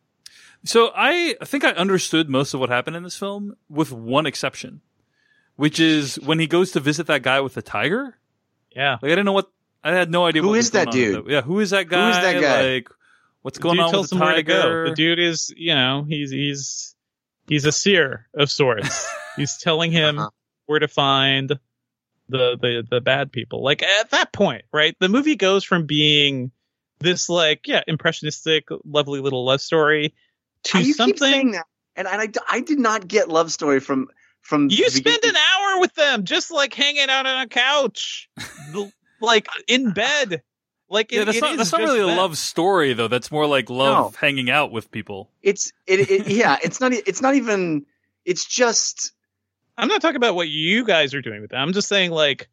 So I think I understood most of what happened in this film, with one exception, which is when he goes to visit that guy with the tiger. Yeah, like I didn't know what I had no idea. Who what is that dude? That. Yeah, who is that guy? Who is that guy? Like, what's going the dude on tells with the him where to tiger? go. The dude is, you know, he's he's he's a seer of sorts. He's telling him uh-huh. where to find the, the the bad people. Like at that point, right? The movie goes from being this like yeah impressionistic, lovely little love story to you something. Keep saying that. And I, I did not get love story from from. You spend an hour with them, just like hanging out on a couch, like in bed. Like yeah, it, that's it not, that's not really that. a love story though. That's more like love no. hanging out with people. It's it, it yeah. It's not it's not even. It's just. I'm not talking about what you guys are doing with them. I'm just saying like,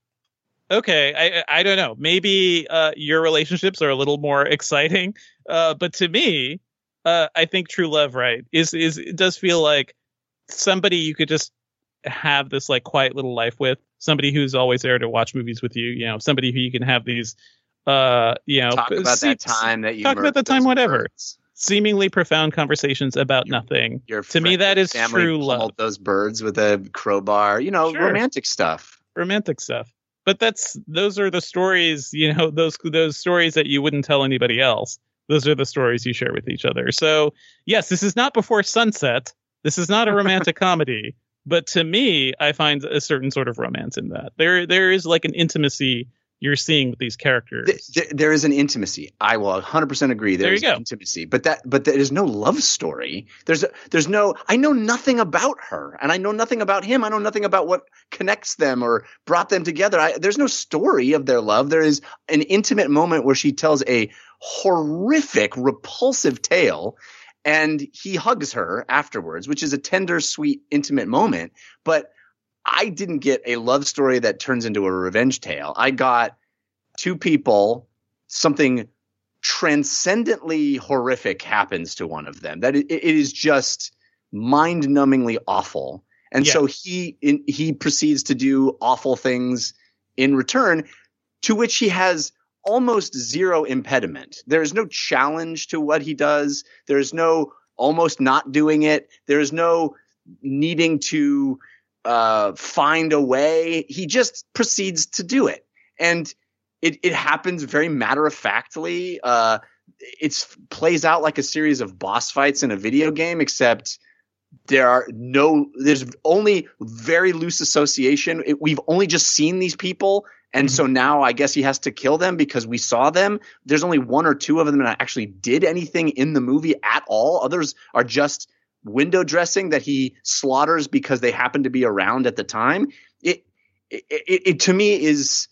okay, I I don't know. Maybe uh, your relationships are a little more exciting, uh, but to me, uh, I think true love, right, is is it does feel like somebody you could just have this like quiet little life with, somebody who's always there to watch movies with you. You know, somebody who you can have these. Uh, you know, talk about see, that time that you talk about that time, whatever. Birds. Seemingly profound conversations about your, nothing. Your to me, that is true love. Those birds with a crowbar, you know, sure. romantic stuff. Romantic stuff. But that's those are the stories, you know, those those stories that you wouldn't tell anybody else. Those are the stories you share with each other. So yes, this is not Before Sunset. This is not a romantic comedy. But to me, I find a certain sort of romance in that. There there is like an intimacy you're seeing with these characters. There, there is an intimacy. I will one hundred percent agree. There's there you go. intimacy, but that, but there is no love story. There's, a, there's no. I know nothing about her, and I know nothing about him. I know nothing about what connects them or brought them together. I, there's no story of their love. There is an intimate moment where she tells a horrific, repulsive tale, and he hugs her afterwards, which is a tender, sweet, intimate moment. But I didn't get a love story that turns into a revenge tale. I got two people, something transcendently horrific happens to one of them. That it, it is just mind-numbingly awful. And yeah. so he in, he proceeds to do awful things in return, to which he has almost zero impediment. There is no challenge to what he does. There is no almost not doing it. There is no needing to uh, find a way. He just proceeds to do it. And it, it happens very matter-of-factly. Uh, it plays out like a series of boss fights in a video game, except there are no – there's only very loose association. It, we've only just seen these people, and mm-hmm. so now I guess he has to kill them because we saw them. There's only one or two of them that actually did anything in the movie at all. Others are just – window dressing that he slaughters because they happen to be around at the time. It, it, it, it to me is,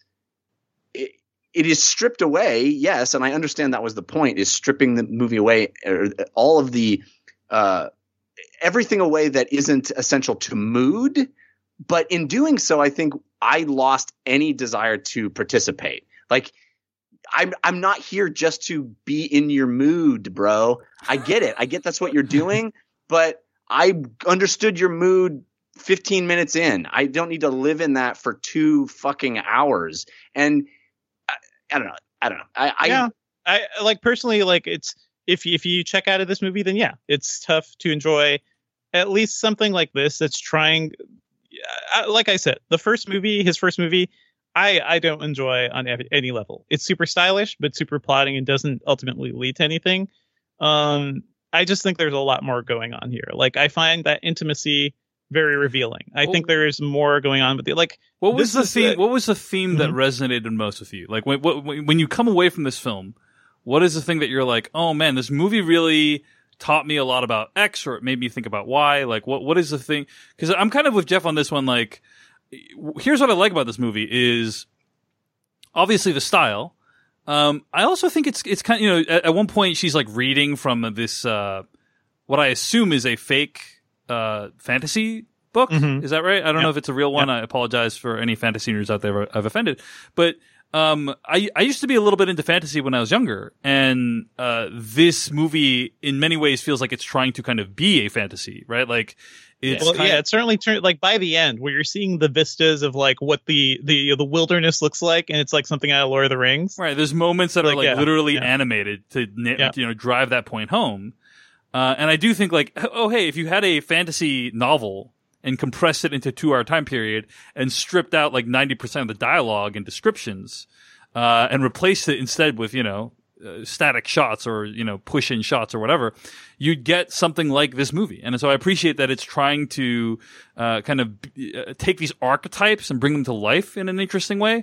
it, it is stripped away. Yes. And I understand that was the point, is stripping the movie away, or all of the, uh, everything away that isn't essential to mood. But in doing so, I think I lost any desire to participate. Like, I'm I'm not here just to be in your mood, bro. I get it. I get that's what you're doing. But I understood your mood fifteen minutes in. I don't need to live in that for two fucking hours. And I, I don't know. I don't know. I, I yeah. I like personally, like it's if if you check out of this movie, then yeah, it's tough to enjoy at least something like this that's trying. Like I said, the first movie, his first movie, I I don't enjoy on any level. It's super stylish, but super plotting and doesn't ultimately lead to anything. Um. I just think there's a lot more going on here. Like, I find that intimacy very revealing. I well, think there is more going on with the, like, what was the theme? The, what was the theme mm-hmm. that resonated most with you? Like, when, when when you come away from this film, what is the thing that you're like, oh man, this movie really taught me a lot about X, or it made me think about Y? Like, what what is the thing? Because I'm kind of with Jeff on this one. Like, here's what I like about this movie is obviously the style. Um, I also think it's it's kind of, you know, at, at one point she's like reading from this uh, what I assume is a fake uh, fantasy book. Mm-hmm. Is that right? I don't yep. know if it's a real one. Yep. I apologize for any fantasy nerds out there I've offended. But um, I I used to be a little bit into fantasy when I was younger, and uh, this movie in many ways feels like it's trying to kind of be a fantasy, right? Like. It's well, kind yeah, of, it's certainly turned like by the end where you're seeing the vistas of like what the the you know, the wilderness looks like, and it's like something out of Lord of the Rings. Right. There's moments that like, are like yeah, literally yeah. animated to yeah. you know drive that point home. Uh, and I do think like, oh hey, if you had a fantasy novel and compressed it into a two hour time period and stripped out like ninety percent of the dialogue and descriptions, uh, and replaced it instead with you know. Uh, static shots or you know push in shots or whatever, you'd get something like this movie. And so I appreciate that it's trying to uh, kind of uh, take these archetypes and bring them to life in an interesting way.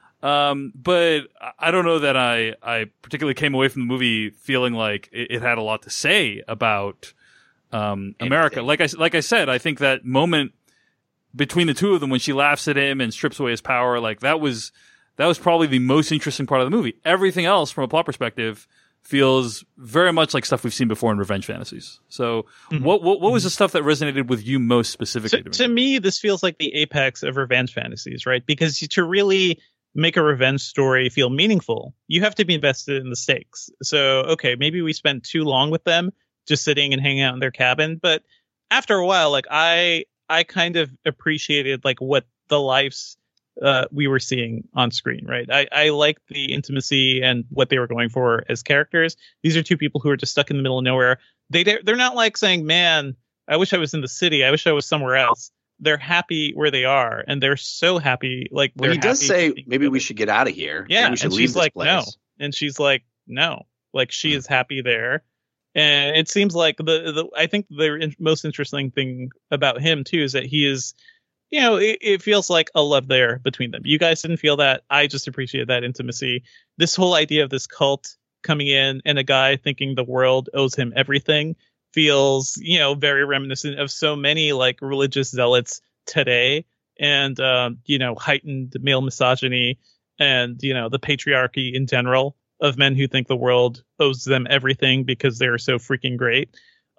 Um, but I don't know that I I particularly came away from the movie feeling like it, it had a lot to say about um, America. Like I like I said, I think that moment between the two of them when she laughs at him and strips away his power, like that was. That was probably the most interesting part of the movie. Everything else, from a plot perspective, feels very much like stuff we've seen before in revenge fantasies. So, mm-hmm. what, what what was the stuff that resonated with you most specifically? To, to, me? to me, this feels like the apex of revenge fantasies, right? Because to really make a revenge story feel meaningful, you have to be invested in the stakes. So, okay, maybe we spent too long with them just sitting and hanging out in their cabin, but after a while, like I I kind of appreciated like what the lives. Uh, we were seeing on screen, right? I, I liked the intimacy and what they were going for as characters. These are two people who are just stuck in the middle of nowhere. They they're not like saying, "Man, I wish I was in the city. I wish I was somewhere else." They're happy where they are, and they're so happy. Like well, he does say, "Maybe we should get out of here." Yeah, maybe we should and leave she's this like, place. "No," and she's like, "No." Like she is happy there, and it seems like the the I think the in- most interesting thing about him too is that he is. You know, it, it feels like a love there between them. You guys didn't feel that. I just appreciate that intimacy. This whole idea of this cult coming in and a guy thinking the world owes him everything feels, you know, very reminiscent of so many like religious zealots today and, um, you know, heightened male misogyny and, you know, the patriarchy in general of men who think the world owes them everything because they're so freaking great.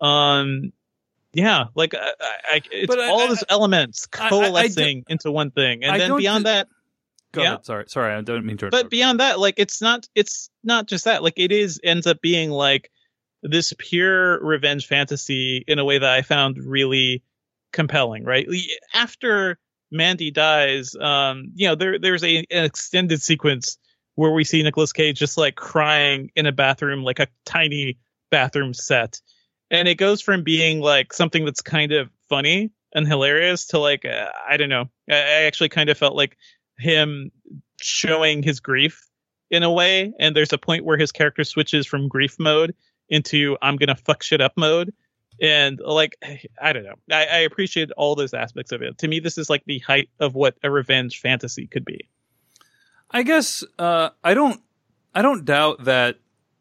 Um, Yeah, like I, I, it's but I, all I, those elements coalescing I, I, I into one thing, and I then beyond th- that, go yeah. ahead. Sorry, sorry, I don't mean to. But beyond that, like it's not, it's not just that. Like it is ends up being like this pure revenge fantasy in a way that I found really compelling. Right after Mandy dies, um, you know, there there's a an extended sequence where we see Nicolas Cage just like crying in a bathroom, like a tiny bathroom set. And it goes from being like something that's kind of funny and hilarious to like, uh, I don't know. I, I actually kind of felt like him showing his grief in a way. And there's a point where his character switches from grief mode into I'm going to fuck shit up mode. And like, I don't know. I, I appreciate all those aspects of it. To me, this is like the height of what a revenge fantasy could be. I guess uh, I don't I don't doubt that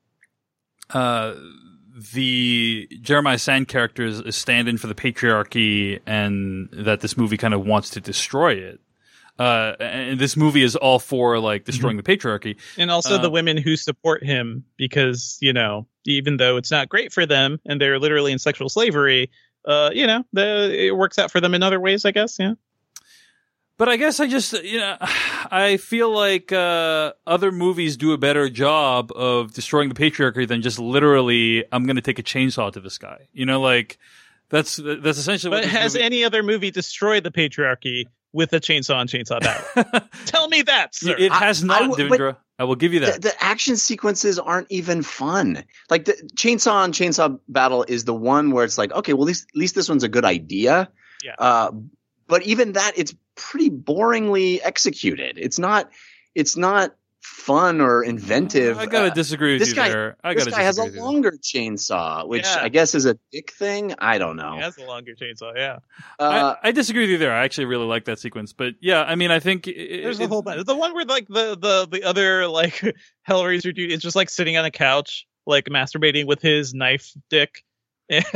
uh the Jeremiah Sand character is a stand-in for the patriarchy and that this movie kind of wants to destroy it. Uh, and this movie is all for like destroying mm-hmm. the patriarchy. And also uh, the women who support him because, you know, even though it's not great for them and they're literally in sexual slavery, uh, you know, the, it works out for them in other ways, I guess. Yeah. But I guess I just, you know, I feel like uh, other movies do a better job of destroying the patriarchy than just literally, I'm going to take a chainsaw to this guy. You know, like that's that's essentially. But what has movie... any other movie destroyed the patriarchy with a chainsaw and chainsaw battle? Tell me that, sir. It has I, not, I, Devendra. I will give you that. The, the action sequences aren't even fun. Like the chainsaw and chainsaw battle is the one where it's like, okay, well, at least, at least this one's a good idea. Yeah. Uh, but even that, it's pretty boringly executed. It's not. It's not fun or inventive. I gotta uh, disagree with this you guy, there. I this gotta guy has a disagree with you. longer chainsaw, which Yeah. I guess is a dick thing. I don't know. He has a longer chainsaw, yeah. Uh, I, I disagree with you there. I actually really like that sequence, but yeah, I mean, I think it, There's it, a whole bunch. The one where like the the the other like Hellraiser dude is just like sitting on a couch, like masturbating with his knife dick, and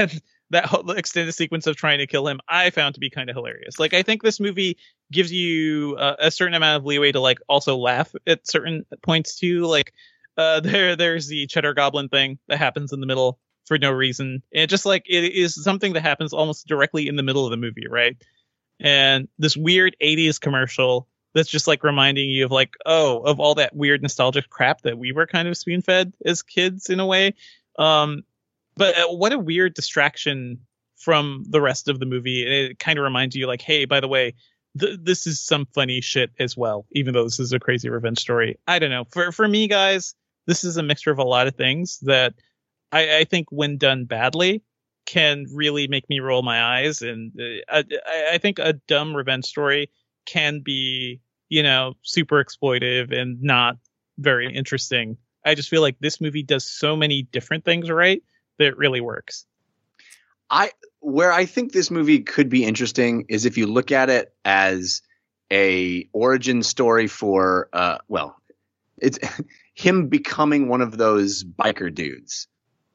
that whole extended sequence of trying to kill him, I found to be kind of hilarious. Like, I think this movie gives you uh, a certain amount of leeway to like also laugh at certain points too. Like, uh, there, there's the Cheddar Goblin thing that happens in the middle for no reason. And just like, it is something that happens almost directly in the middle of the movie, right? And this weird eighties commercial that's just like reminding you of like, oh, of all that weird nostalgic crap that we were kind of spoon fed as kids in a way. Um, but uh, what a weird distraction from the rest of the movie. And it kind of reminds you like, hey, by the way, th- this is some funny shit as well, even though this is a crazy revenge story. I don't know. For, for me, guys, this is a mixture of a lot of things that I, I think when done badly can really make me roll my eyes. And uh, I, I think a dumb revenge story can be, you know, super exploitive and not very interesting. I just feel like this movie does so many different things right that it really works. I where I think this movie could be interesting is if you look at it as a origin story for uh well, it's him becoming one of those biker dudes.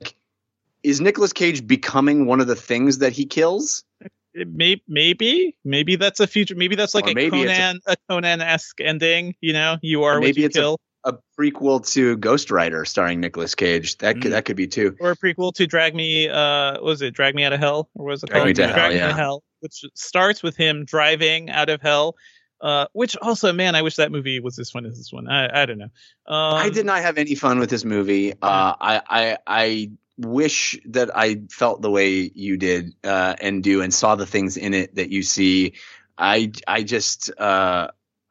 Is Nicolas Cage becoming one of the things that he kills? It may, maybe, maybe that's a future. Maybe that's like Or a maybe it's Conan, a, Conan-esque ending. You know, you are what Maybe you it's kill, a, a prequel to Ghost Rider starring Nicolas Cage. That could Mm. that could be too. or a prequel to Drag Me. Uh, what was it Drag Me Out of Hell, or was it Drag called Me to Hell, Drag Me yeah. to Hell, which starts with him driving out of hell. Uh, which also, man, I wish that movie was as fun as this one. I, I don't know. Um, I did not have any fun with this movie. Uh, I, I I wish that I felt the way you did uh, and do and saw the things in it that you see. I I just uh,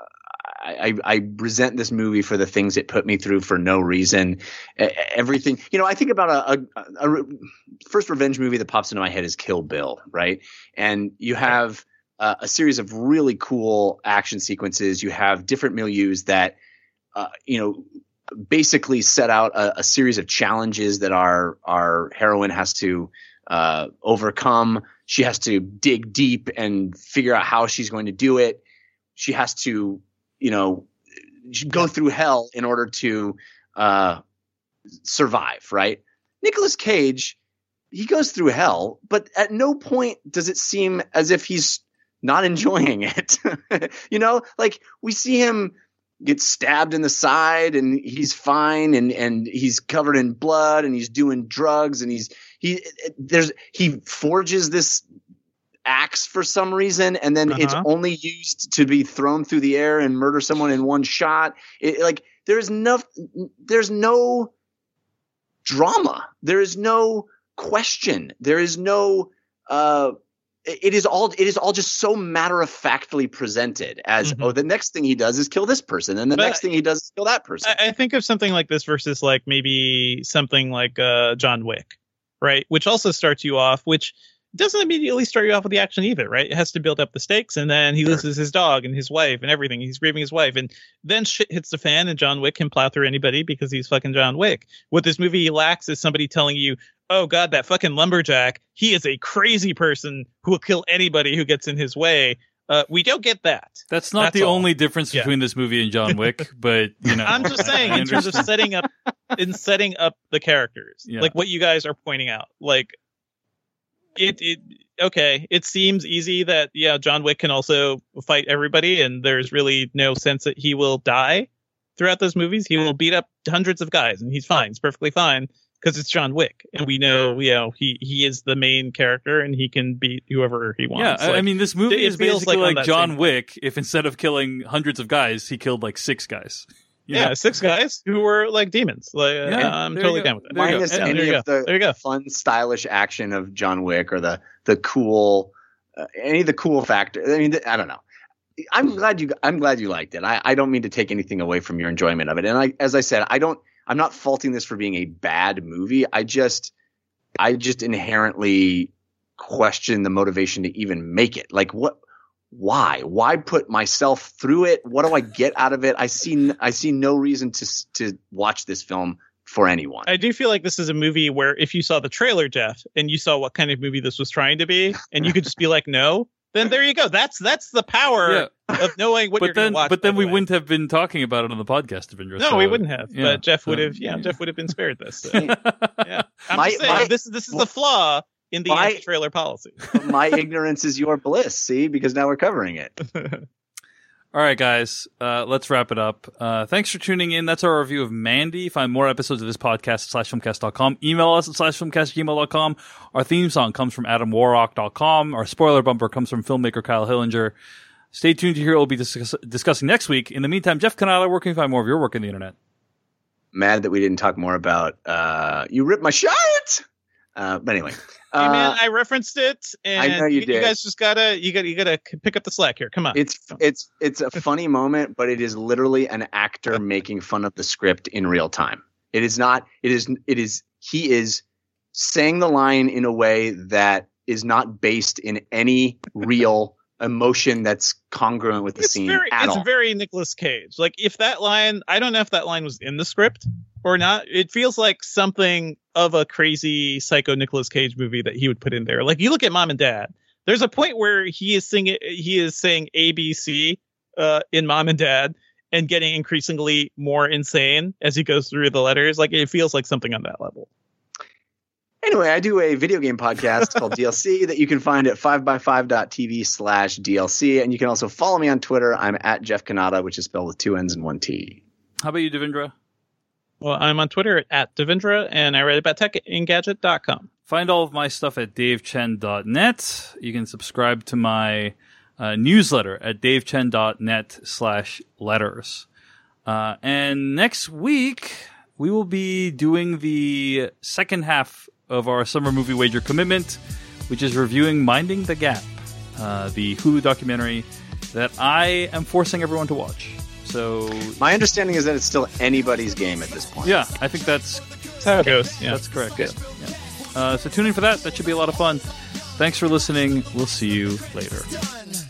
I, I resent this movie for the things it put me through for no reason. E- Everything, you know, I think about a, a, a first revenge movie that pops into my head is Kill Bill, right? And you have uh, a series of really cool action sequences. You have different milieus that, uh, you know, basically set out a, a series of challenges that our our heroine has to uh, overcome. She has to dig deep and figure out how she's going to do it. She has to, you know, go through hell in order to uh, survive, right? Nicolas Cage, he goes through hell, but at no point does it seem as if he's not enjoying it. You know, like we see him gets stabbed in the side and he's fine and, and he's covered in blood and he's doing drugs and he's, he, there's, he forges this axe for some reason and then Uh-huh. it's only used to be thrown through the air and murder someone in one shot. It, like there's no, there's no drama. There is no question. There is no, uh, it is all it is all just so matter of factly presented as Mhm. oh the next thing he does is kill this person and the But next thing he does is kill that person. I, I think of something like this versus like maybe something like uh, John Wick, right? Which also starts you off, which doesn't immediately start you off with the action either, right? It has to build up the stakes, and then he loses his dog and his wife and everything. He's grieving his wife, and then shit hits the fan, and John Wick can plow through anybody because he's fucking John Wick. What this movie lacks is somebody telling you, oh god, that fucking lumberjack, he is a crazy person who will kill anybody who gets in his way. Uh, we don't get that. That's not That's the all. only difference Yeah. between this movie and John Wick, but you know, I'm just saying, I- I in terms of understand. setting up, in setting up the characters, Yeah. like what you guys are pointing out, like it, it, okay, it seems easy that yeah, John Wick can also fight everybody, and there's really no sense that he will die throughout those movies. He will beat up hundreds of guys, and he's fine. He's perfectly fine because it's John Wick, and we know, you know, he he is the main character, and he can beat whoever he Yeah, wants. I- I Like, mean, this movie it is feels basically like on like, that John same- Wick if instead of killing hundreds of guys, he killed like six guys. You yeah, know? six guys who were like demons. Like, uh, Yeah, I'm there totally you go. down with that. There you go. Minus Yeah, any there you of go. the There you go. fun, stylish action of John Wick or the the cool, uh, any of the cool factor. I mean, th- I don't know. I'm glad you. I'm glad you liked it. I, I don't mean to take anything away from your enjoyment of it. And I, as I said, I don't. I'm not faulting this for being a bad movie. I just, I just inherently question the motivation to even make it. Like, what? Why? Why put myself through it? What do I get out of it? I see. I see no reason to s- to watch this film for anyone. I do feel like this is a movie where if you saw the trailer, Jeff, and you saw what kind of movie this was trying to be, and you could just be like, no, then there you go. That's that's the power of knowing what but you're then, going to watch. but then by we the way. wouldn't have been talking about it on the podcast, Avindra. No, so, we wouldn't have. yeah, but Jeff so- would have. Yeah, Jeff would have been spared this. So, yeah, I'm My- just saying my- this this is the flaw in the My- anti-trailer policy. My ignorance is your bliss, see, because now we're covering it. All right, guys, uh, let's wrap it up. Uh, thanks for tuning in. That's our review of Mandy. Find more episodes of this podcast at slash filmcast dot com. Email us at slash filmcast at gmail dot com. Our theme song comes from adam warrock dot com. Our spoiler bumper comes from filmmaker Kyle Hillinger. Stay tuned to hear what we'll be discuss- discussing next week. In the meantime, Jeff Canada, where can you find more of your work on the internet? Mad that we didn't talk more about uh, You Ripped My Shirt! Uh, but anyway. Hey man, Uh, I referenced it, and I know you did. guys just gotta you gotta you gotta pick up the slack here. Come on, It's it's it's a funny moment, but it is literally an actor making fun of the script in real time. It is not. It is. It is. He is saying the line in a way that is not based in any real emotion that's congruent with the it's scene very at it's all. very Nicolas Cage. Like if that line, I don't know if that line was in the script or not. It feels like something of a crazy psycho Nicolas Cage movie that he would put in there. Like you look at Mom and Dad. There's a point where he is singing, he is saying A B C uh, in Mom and Dad, and getting increasingly more insane as he goes through the letters. Like it feels like something on that level. Anyway, I do a video game podcast called D L C that you can find at five by five dot t v slash D L C. And you can also follow me on Twitter. I'm at Jeff Canada, which is spelled with two N's and one T. How about you, Devindra? Well, I'm on Twitter at Devindra, and I write about tech at engadget dot com. Find all of my stuff at dave chen dot net. You can subscribe to my uh, newsletter at dave chen dot net slash letters. Uh, and next week, we will be doing the second half of our summer movie wager commitment, which is reviewing Minding the Gap, uh, the Hulu documentary that I am forcing everyone to watch. So my understanding is that it's still anybody's game at this point. Yeah, I think that's, that's how it goes. Yeah, that's correct. Yeah. Yeah. Uh, so tune in for that. That should be a lot of fun. Thanks for listening. We'll see you later.